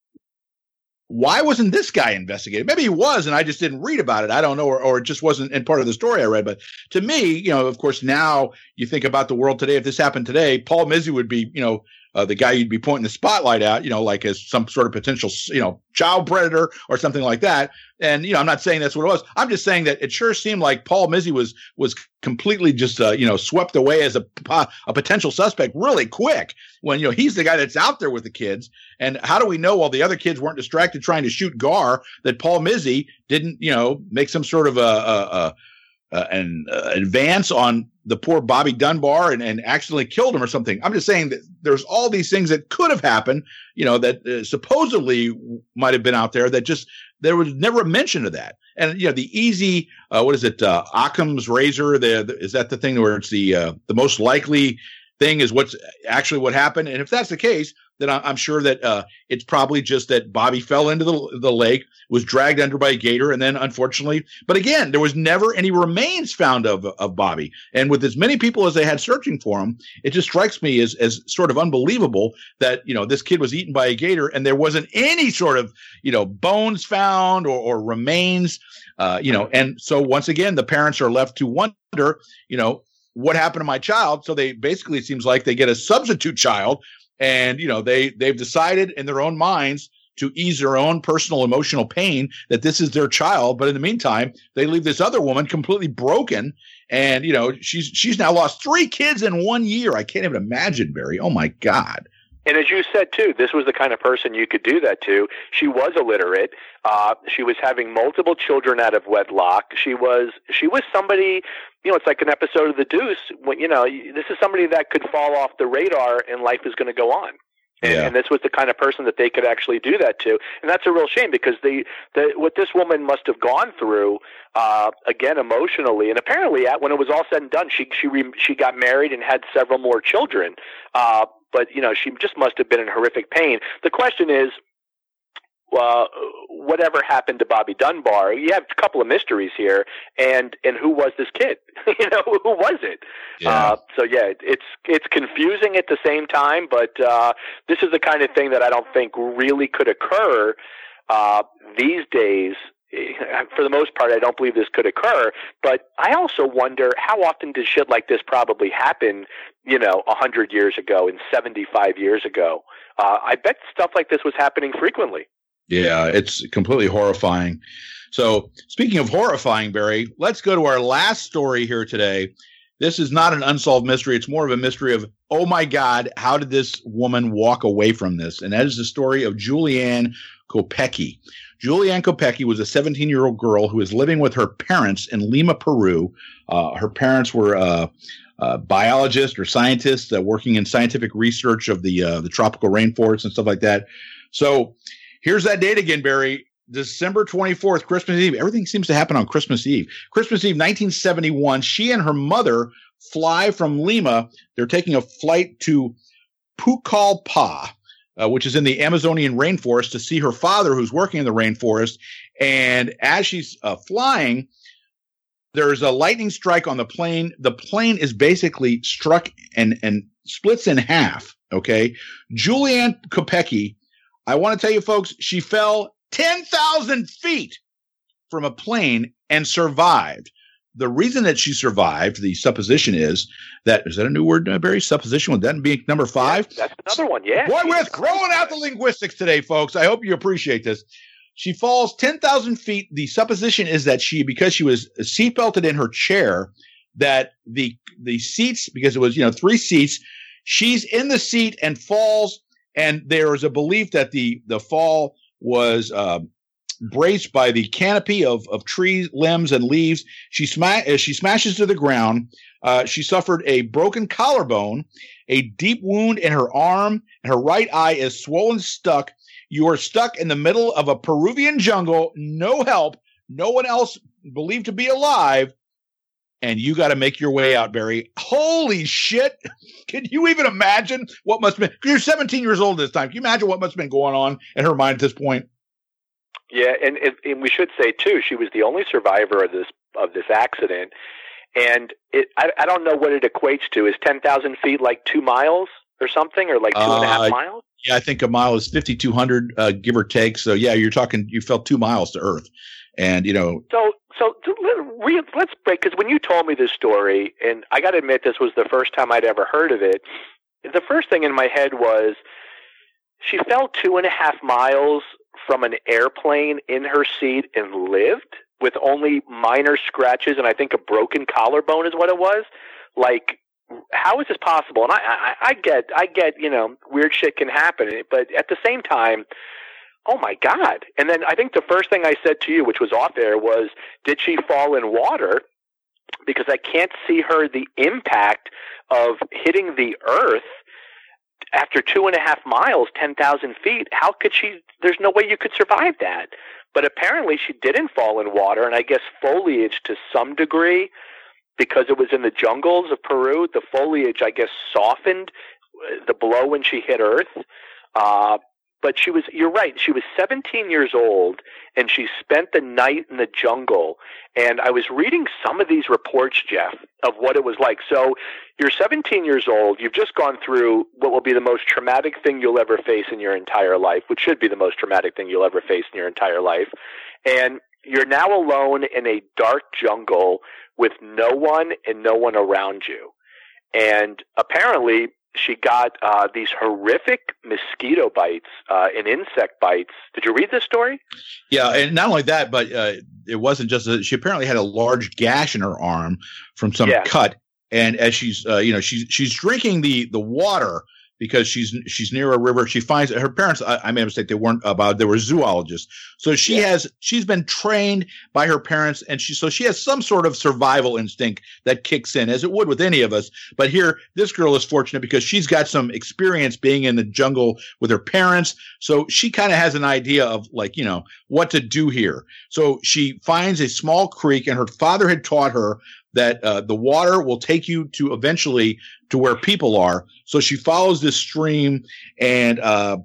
Why wasn't this guy investigated? Maybe he was, and I just didn't read about it. I don't know, or, or it just wasn't in part of the story I read. But to me, you know, of course, now you think about the world today. If this happened today, Paul Mizzi would be, you know, uh, the guy you'd be pointing the spotlight at, you know, like as some sort of potential, you know, child predator or something like that. And, you know, I'm not saying that's what it was. I'm just saying that it sure seemed like Paul Mizzi was was completely just, uh, you know, swept away as a, a potential suspect really quick when, you know, he's the guy that's out there with the kids. And how do we know while the other kids weren't distracted trying to shoot Gar that Paul Mizzi didn't, you know, make some sort of a, a, a Uh, an uh, advance on the poor Bobby Dunbar and, and accidentally killed him or something? I'm just saying that there's all these things that could have happened, you know, that uh, supposedly might have been out there that just, there was never a mention of that. And, you know, the easy, uh, what is it, uh, Occam's razor, the, the, is that the thing where it's the uh, the most likely thing is what's actually what happened? And if that's the case, then I'm sure that uh, it's probably just that Bobby fell into the, the lake, was dragged under by a gator, and then unfortunately, but again, there was never any remains found of of Bobby. And with as many people as they had searching for him, it just strikes me as as sort of unbelievable that, you know, this kid was eaten by a gator and there wasn't any sort of, you know, bones found or, or remains, uh, you know. And so once again, the parents are left to wonder, you know, what happened to my child? So they basically, it seems like they get a substitute child. And, you know, they, they've decided in their own minds to ease their own personal emotional pain that this is their child. But in the meantime, they leave this other woman completely broken. And, you know, she's she's now lost three kids in one year. I can't even imagine, Barry. Oh, my God. And as you said, too, this was the kind of person you could do that to. She was illiterate. Uh, she was having multiple children out of wedlock. She was she was somebody, you know, it's like an episode of The Deuce. When, you know, this is somebody that could fall off the radar and life is going to go on. And, yeah. and this was the kind of person that they could actually do that to. And that's a real shame because the, the what this woman must have gone through, uh, again, emotionally. And apparently, at, when it was all said and done, she she re, she got married and had several more children. Uh, but, you know, she just must have been in horrific pain. The question is, uh, whatever happened to Bobby Dunbar? You have a couple of mysteries here, and and who was this kid? you know, who was it? Yeah. Uh, so yeah, it's it's confusing at the same time, but uh, this is the kind of thing that I don't think really could occur uh, these days. For the most part, I don't believe this could occur, but I also wonder how often did shit like this probably happen, you know, a hundred years ago and seventy-five years ago. Uh, I bet stuff like this was happening frequently. Yeah, it's completely horrifying. So speaking of horrifying, Barry, let's go to our last story here today. This is not an unsolved mystery. It's more of a mystery of, oh my God, how did this woman walk away from this? And that is the story of Julianne Kopecky. Julianne Kopecky was a seventeen-year-old girl who was living with her parents in Lima, Peru. Uh, her parents were uh, uh, biologists or scientists uh, working in scientific research of the uh, the tropical rainforests and stuff like that. So here's that date again, Barry. December twenty-fourth, Christmas Eve. Everything seems to happen on Christmas Eve. Christmas Eve, nineteen seventy-one. She and her mother fly from Lima. They're taking a flight to Pucallpa, uh, which is in the Amazonian rainforest, to see her father, who's working in the rainforest. And as she's uh, flying, there's a lightning strike on the plane. The plane is basically struck and, and splits in half. Okay. Julianne Kopecky, I want to tell you folks, she fell ten thousand feet from a plane and survived. The reason that she survived, the supposition is that, is that a new word, uh, Barry? Supposition, would that be number five? Yeah, that's another one, yeah. Boy, we're throwing out the linguistics today, folks. I hope you appreciate this. She falls ten thousand feet. The supposition is that she, because she was seatbelted in her chair, that the the seats, because it was, you know, three seats, she's in the seat and falls, and there is a belief that the, the fall was uh, braced by the canopy of, of trees, limbs, and leaves. She, sma- as she smashes to the ground. Uh, she suffered a broken collarbone, a deep wound in her arm, and her right eye is swollen stuck. You are stuck in the middle of a Peruvian jungle, no help, no one else believed to be alive, and you got to make your way out, Barry. Holy shit. Can you even imagine what must have been? You're seventeen years old this time. Can you imagine what must have been going on in her mind at this point? Yeah, and, and we should say too, she was the only survivor of this of this accident, and it I, I don't know what it equates to. Is ten thousand feet like two miles or something, or like two uh, and a half miles? Yeah, I think a mile is fifty-two hundred, uh, give or take. So yeah, you're talking. You fell two miles to Earth, and you know. So so let's break, because when you told me this story, and I got to admit, this was the first time I'd ever heard of it. The first thing in my head was she fell two and a half miles from an airplane in her seat and lived with only minor scratches, and I think a broken collarbone is what it was. Like, how is this possible? And I, I, I get, I get, you know, weird shit can happen, but at the same time, oh my God. And then I think the first thing I said to you, which was off air, was, did she fall in water? Because I can't see her, the impact of hitting the earth after two and a half miles, ten thousand feet. How could she, there's no way you could survive that. But apparently she didn't fall in water, and I guess foliage to some degree, because it was in the jungles of Peru, the foliage, I guess, softened the blow when she hit earth. Uh, but she was, you're right, she was seventeen years old, and she spent the night in the jungle. And I was reading some of these reports, Jeff, of what it was like. So you're seventeen years old, you've just gone through what will be the most traumatic thing you'll ever face in your entire life, which should be the most traumatic thing you'll ever face in your entire life. And you're now alone in a dark jungle with no one and no one around you. And apparently she got uh, these horrific mosquito bites uh, and insect bites. Did you read this story? Yeah, and not only that, but uh, it wasn't just that. She apparently had a large gash in her arm from some yeah. cut. And as she's, uh, you know, she's she's drinking the the water because she's she's near a river. She finds her parents. I, I made a mistake. They weren't about. They were zoologists. So she yeah. has she's been trained by her parents, and she so she has some sort of survival instinct that kicks in, as it would with any of us. But here, this girl is fortunate because she's got some experience being in the jungle with her parents. So she kind of has an idea of, like, you know, what to do here. So she finds a small creek, and her father had taught her that uh, the water will take you to eventually to where people are. So she follows this stream, and uh,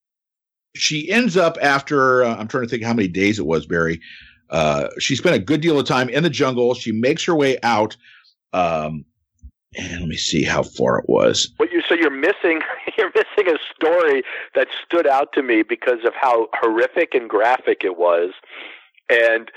she ends up after, uh, I'm trying to think how many days it was, Barry. Uh, she spent a good deal of time in the jungle. She makes her way out. Um, and let me see how far it was. Well, you, so you're missing, you're missing a story that stood out to me because of how horrific and graphic it was. And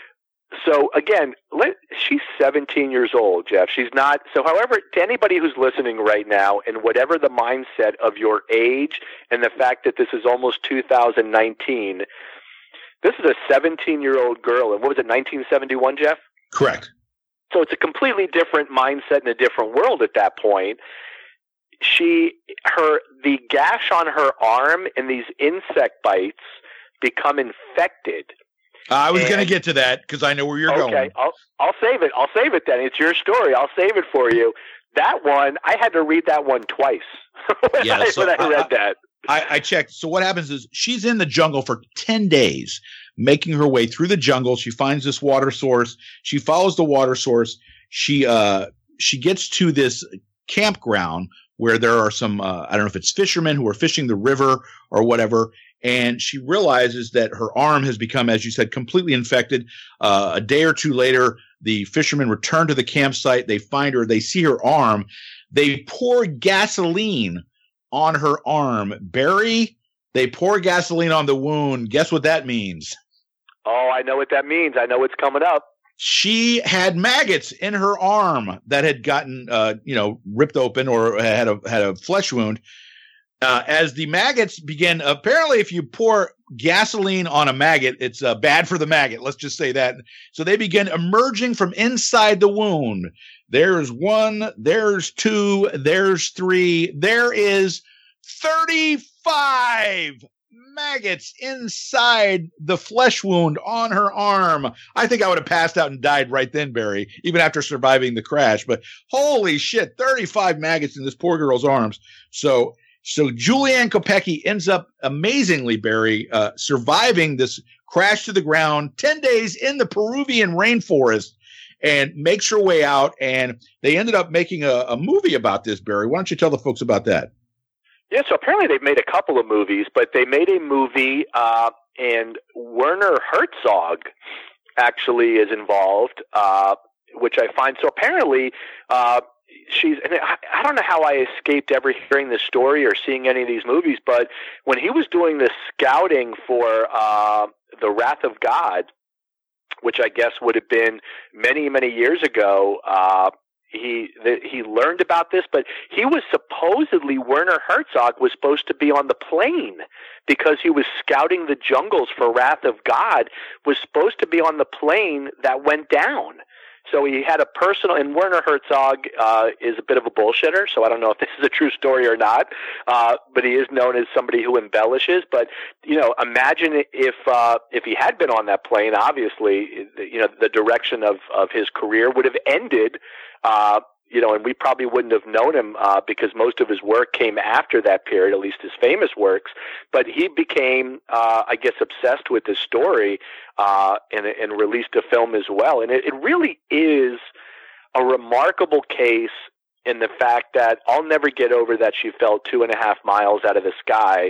so again, let, she's seventeen years old, Jeff. She's not. So however, to anybody who's listening right now, and whatever the mindset of your age and the fact that this is almost two thousand nineteen, this is a seventeen-year-old girl. And what was it, nineteen seventy-one, Jeff? Correct. So it's a completely different mindset in a different world at that point. She, her, the gash on her arm and these insect bites become infected. I was going to get to that because I know where you're okay, going. Okay, I'll, I'll save it. I'll save it then. It's your story. I'll save it for you. That one, I had to read that one twice when, yeah, I, so when I read I, that. I, I checked. So what happens is she's in the jungle for ten days, making her way through the jungle. She finds this water source. She follows the water source. She uh she gets to this campground where there are some uh, I don't know if it's fishermen who are fishing the river or whatever. And she realizes that her arm has become, as you said, completely infected. Uh, a day or two later, the fishermen return to the campsite. They find her. They see her arm. They pour gasoline on her arm. Barry, they pour gasoline on the wound. Guess what that means? Oh, I know what that means. I know what's coming up. She had maggots in her arm that had gotten, uh, you know, ripped open or had a had a flesh wound. Uh, as the maggots begin, apparently if you pour gasoline on a maggot, it's uh, bad for the maggot. Let's just say that. So they begin emerging from inside the wound. There's one, there's two, there's three. There is thirty-five maggots inside the flesh wound on her arm. I think I would have passed out and died right then, Barry, even after surviving the crash. But holy shit, thirty-five maggots in this poor girl's arms. So So Julianne Kopecky ends up amazingly, Barry, uh, surviving this crash to the ground, ten days in the Peruvian rainforest, and makes her way out. And they ended up making a, a movie about this, Barry. Why don't you tell the folks about that? Yeah, so apparently they've made a couple of movies, but they made a movie, uh, and Werner Herzog actually is involved, uh, which I find so apparently uh, – She's, and I, I don't know how I escaped ever hearing this story or seeing any of these movies, but when he was doing the scouting for uh, The Wrath of God, which I guess would have been many, many years ago, uh, he the, he learned about this, but he was supposedly, Werner Herzog was supposed to be on the plane because he was scouting the jungles for Wrath of God, was supposed to be on the plane that went down. So he had a personal, and Werner Herzog uh, is a bit of a bullshitter, so I don't know if this is a true story or not, uh, but he is known as somebody who embellishes. But, you know, imagine if uh, if he had been on that plane, obviously, you know, the direction of, of his career would have ended, uh, you know, and we probably wouldn't have known him uh, because most of his work came after that period, at least his famous works. But he became, uh, I guess, obsessed with this story uh, and, and released a film as well. And it, it really is a remarkable case in the fact that I'll never get over that she fell two and a half miles out of the sky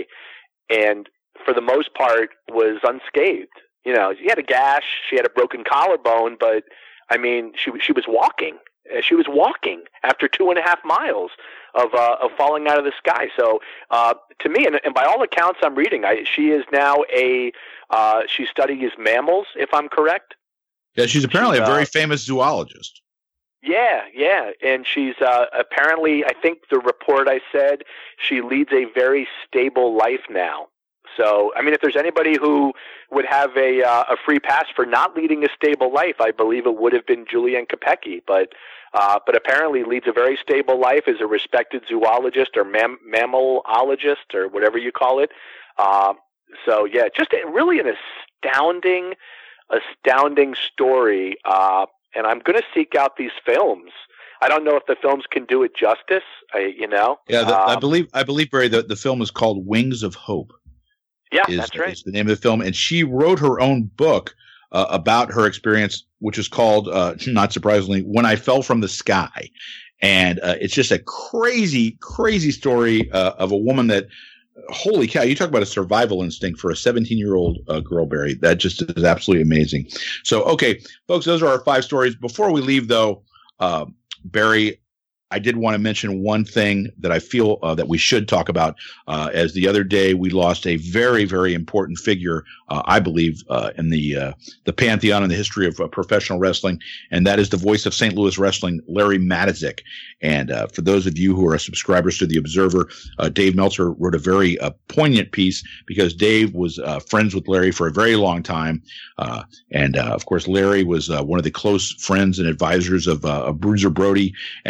and for the most part was unscathed. You know, she had a gash, she had a broken collarbone, but I mean, she she was walking. She was walking after two and a half miles of uh, of falling out of the sky. So uh, to me, and, and by all accounts I'm reading, I, she is now a uh, she studies mammals, if I'm correct. Yeah, she's apparently she's, a very uh, famous zoologist. Yeah, yeah, and she's uh, apparently, I think the report I said, she leads a very stable life now. So, I mean, if there's anybody who would have a uh, a free pass for not leading a stable life, I believe it would have been Julianne Kopecky. But uh, but apparently leads a very stable life, is a respected zoologist or mam- mammalologist or whatever you call it. Uh, so, yeah, just a, really an astounding, astounding story. Uh, and I'm going to seek out these films. I don't know if the films can do it justice. I, you know. Yeah, the, um, I believe I believe Barry. The, the film is called Wings of Hope. Yeah, is, that's right. Is the name of the film, and she wrote her own book uh, about her experience, which is called, uh, not surprisingly, When I Fell from the Sky, and uh, it's just a crazy, crazy story uh, of a woman that, holy cow! You talk about a survival instinct for a seventeen-year-old uh, girl, Barry. That just is absolutely amazing. So, okay, folks, those are our five stories. Before we leave, though, uh, Barry, I did want to mention one thing that I feel uh, that we should talk about. Uh, as the other day, we lost a very, very important figure, uh, I believe, uh, in the uh, the pantheon in the history of uh, professional wrestling, and that is the voice of Saint Louis wrestling, Larry Matuszak. And uh, for those of you who are subscribers to The Observer, uh, Dave Meltzer wrote a very uh, poignant piece because Dave was uh, friends with Larry for a very long time. Uh, and, uh, of course, Larry was uh, one of the close friends and advisors of, uh, of Bruiser Brody. And when Dave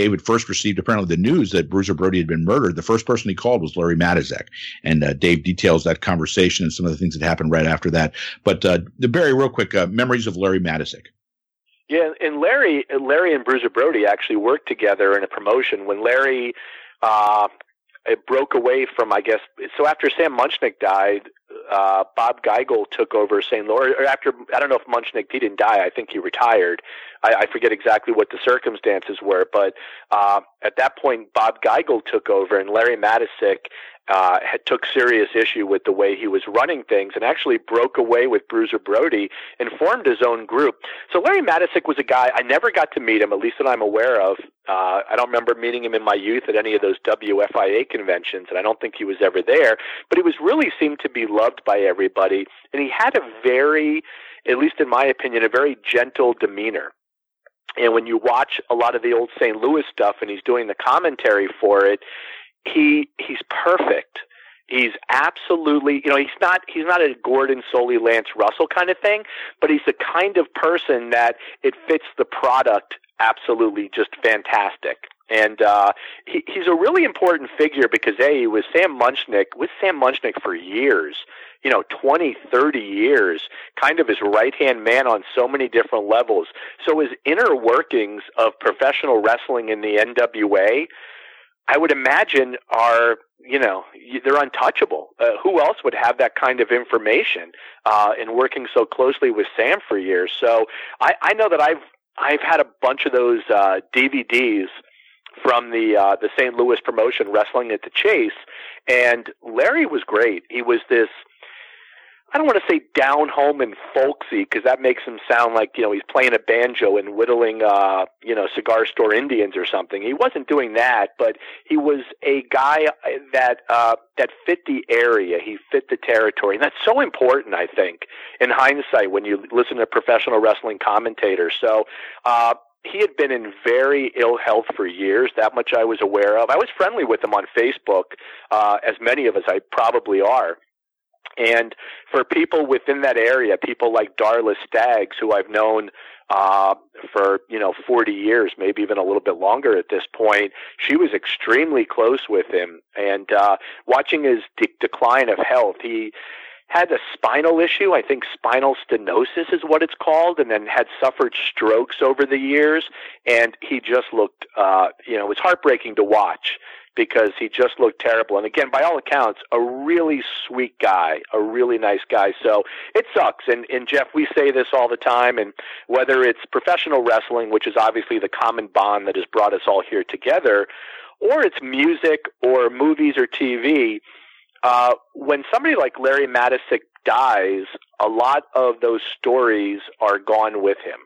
David first received apparently the news that Bruiser Brody had been murdered, the first person he called was Larry Matysek. And uh, Dave details that conversation and some of the things that happened right after that. But uh, Barry, real quick, uh, memories of Larry Matysek. Yeah, and Larry, Larry and Bruiser Brody actually worked together in a promotion when Larry uh, broke away from, I guess, so after Sam Munchnick died, uh, Bob Geigel took over Saint Louis, or after, I don't know if Munchnick, he didn't die, I think he retired. I, I forget exactly what the circumstances were, but uh, at that point, Bob Geigel took over, and Larry Matysek Uh, had took serious issue with the way he was running things and actually broke away with Bruiser Brody and formed his own group. So Larry Matysek was a guy, I never got to meet him, at least that I'm aware of. Uh, I don't remember meeting him in my youth at any of those W F I A conventions, and I don't think he was ever there. But he was really seemed to be loved by everybody, and he had a very, at least in my opinion, a very gentle demeanor. And when you watch a lot of the old Saint Louis stuff and he's doing the commentary for it, He he's perfect. He's absolutely, you know, he's not he's not a Gordon Soley, Lance Russell kind of thing, but he's the kind of person that it fits the product absolutely just fantastic. And uh, he, he's a really important figure because A, he was Sam Munchnick, with Sam Munchnick for years, you know, twenty, thirty years, kind of his right-hand man on so many different levels. So his inner workings of professional wrestling in the N W A, I would imagine are, you know, they're untouchable. Uh, who else would have that kind of information uh, in working so closely with Sam for years? So I, I know that I've I've had a bunch of those uh, D V Ds from the uh, the Saint Louis promotion, Wrestling at the Chase, and Larry was great. He was this, I don't want to say down home and folksy, because that makes him sound like, you know, he's playing a banjo and whittling, uh, you know, cigar store Indians or something. He wasn't doing that, but he was a guy that uh, that fit the area. He fit the territory, and that's so important, I think, in hindsight when you listen to professional wrestling commentators. So uh, he had been in very ill health for years. That much I was aware of. I was friendly with him on Facebook, uh, as many of us I probably are. And for people within that area, people like Darla Staggs, who I've known uh, for, you know, forty years, maybe even a little bit longer at this point, she was extremely close with him. And uh, watching his de- decline of health, he had a spinal issue. I think spinal stenosis is what it's called, and then had suffered strokes over the years. And he just looked, uh, you know, it was heartbreaking to watch, because he just looked terrible. And again, by all accounts, a really sweet guy, a really nice guy. So it sucks. And, and Jeff, we say this all the time, and whether it's professional wrestling, which is obviously the common bond that has brought us all here together, or it's music or movies or T V, uh, when somebody like Larry Matysek dies, a lot of those stories are gone with him.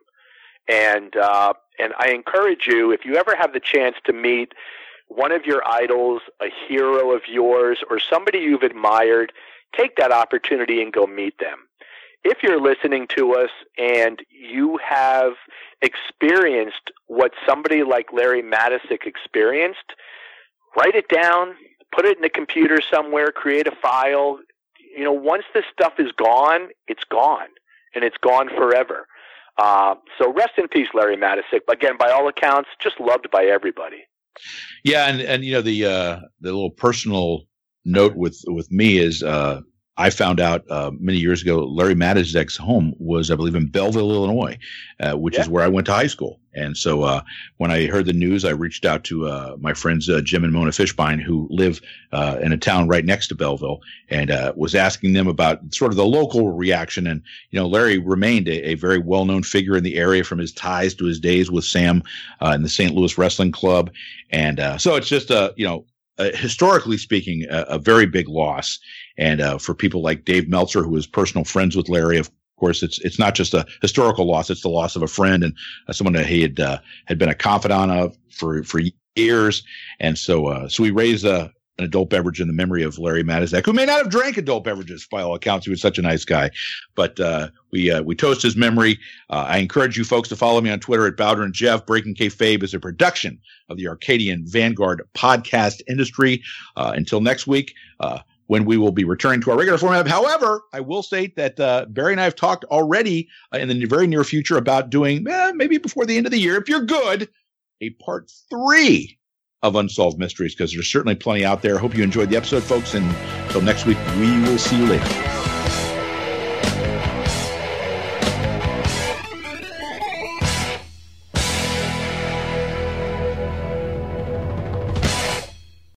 And, uh, and I encourage you, if you ever have the chance to meet one of your idols, a hero of yours, or somebody you've admired, take that opportunity and go meet them. If you're listening to us and you have experienced what somebody like Larry Matysek experienced, write it down, put it in the computer somewhere, create a file. You know, once this stuff is gone, it's gone, and it's gone forever. Uh, so rest in peace, Larry Matysek. Again, by all accounts, just loved by everybody. Yeah, and and you know the uh, the little personal note with with me is uh, I found out uh, many years ago Larry Matysek's home was, I believe, in Belleville, Illinois, uh, which yeah. is where I went to high school. And so uh, when I heard the news, I reached out to uh, my friends uh, Jim and Mona Fishbein, who live uh, in a town right next to Belleville, and uh, was asking them about sort of the local reaction. And you know, Larry remained a, a very well-known figure in the area from his ties to his days with Sam uh, in the Saint Louis Wrestling Club. And uh, so it's just a, you know, Uh, historically speaking, a, a very big loss. And uh, for people like Dave Meltzer, who was personal friends with Larry, of course, it's it's not just a historical loss; it's the loss of a friend and uh, someone that he had uh, had been a confidant of for for years. And so, uh, so we raised a. an adult beverage in the memory of Larry Matysek, who may not have drank adult beverages by all accounts. He was such a nice guy, but uh, we uh, we toast his memory. Uh, I encourage you folks to follow me on Twitter at Bowder and Jeff. Breaking Kayfabe is a production of the Arcadian Vanguard podcast industry. Uh, until next week, uh, when we will be returning to our regular format. However, I will state that uh, Barry and I have talked already uh, in the very near future about doing, eh, maybe before the end of the year, if you're good, a part three of Unsolved Mysteries, because there's certainly plenty out there. Hope you enjoyed the episode, folks. And until next week, we will see you later.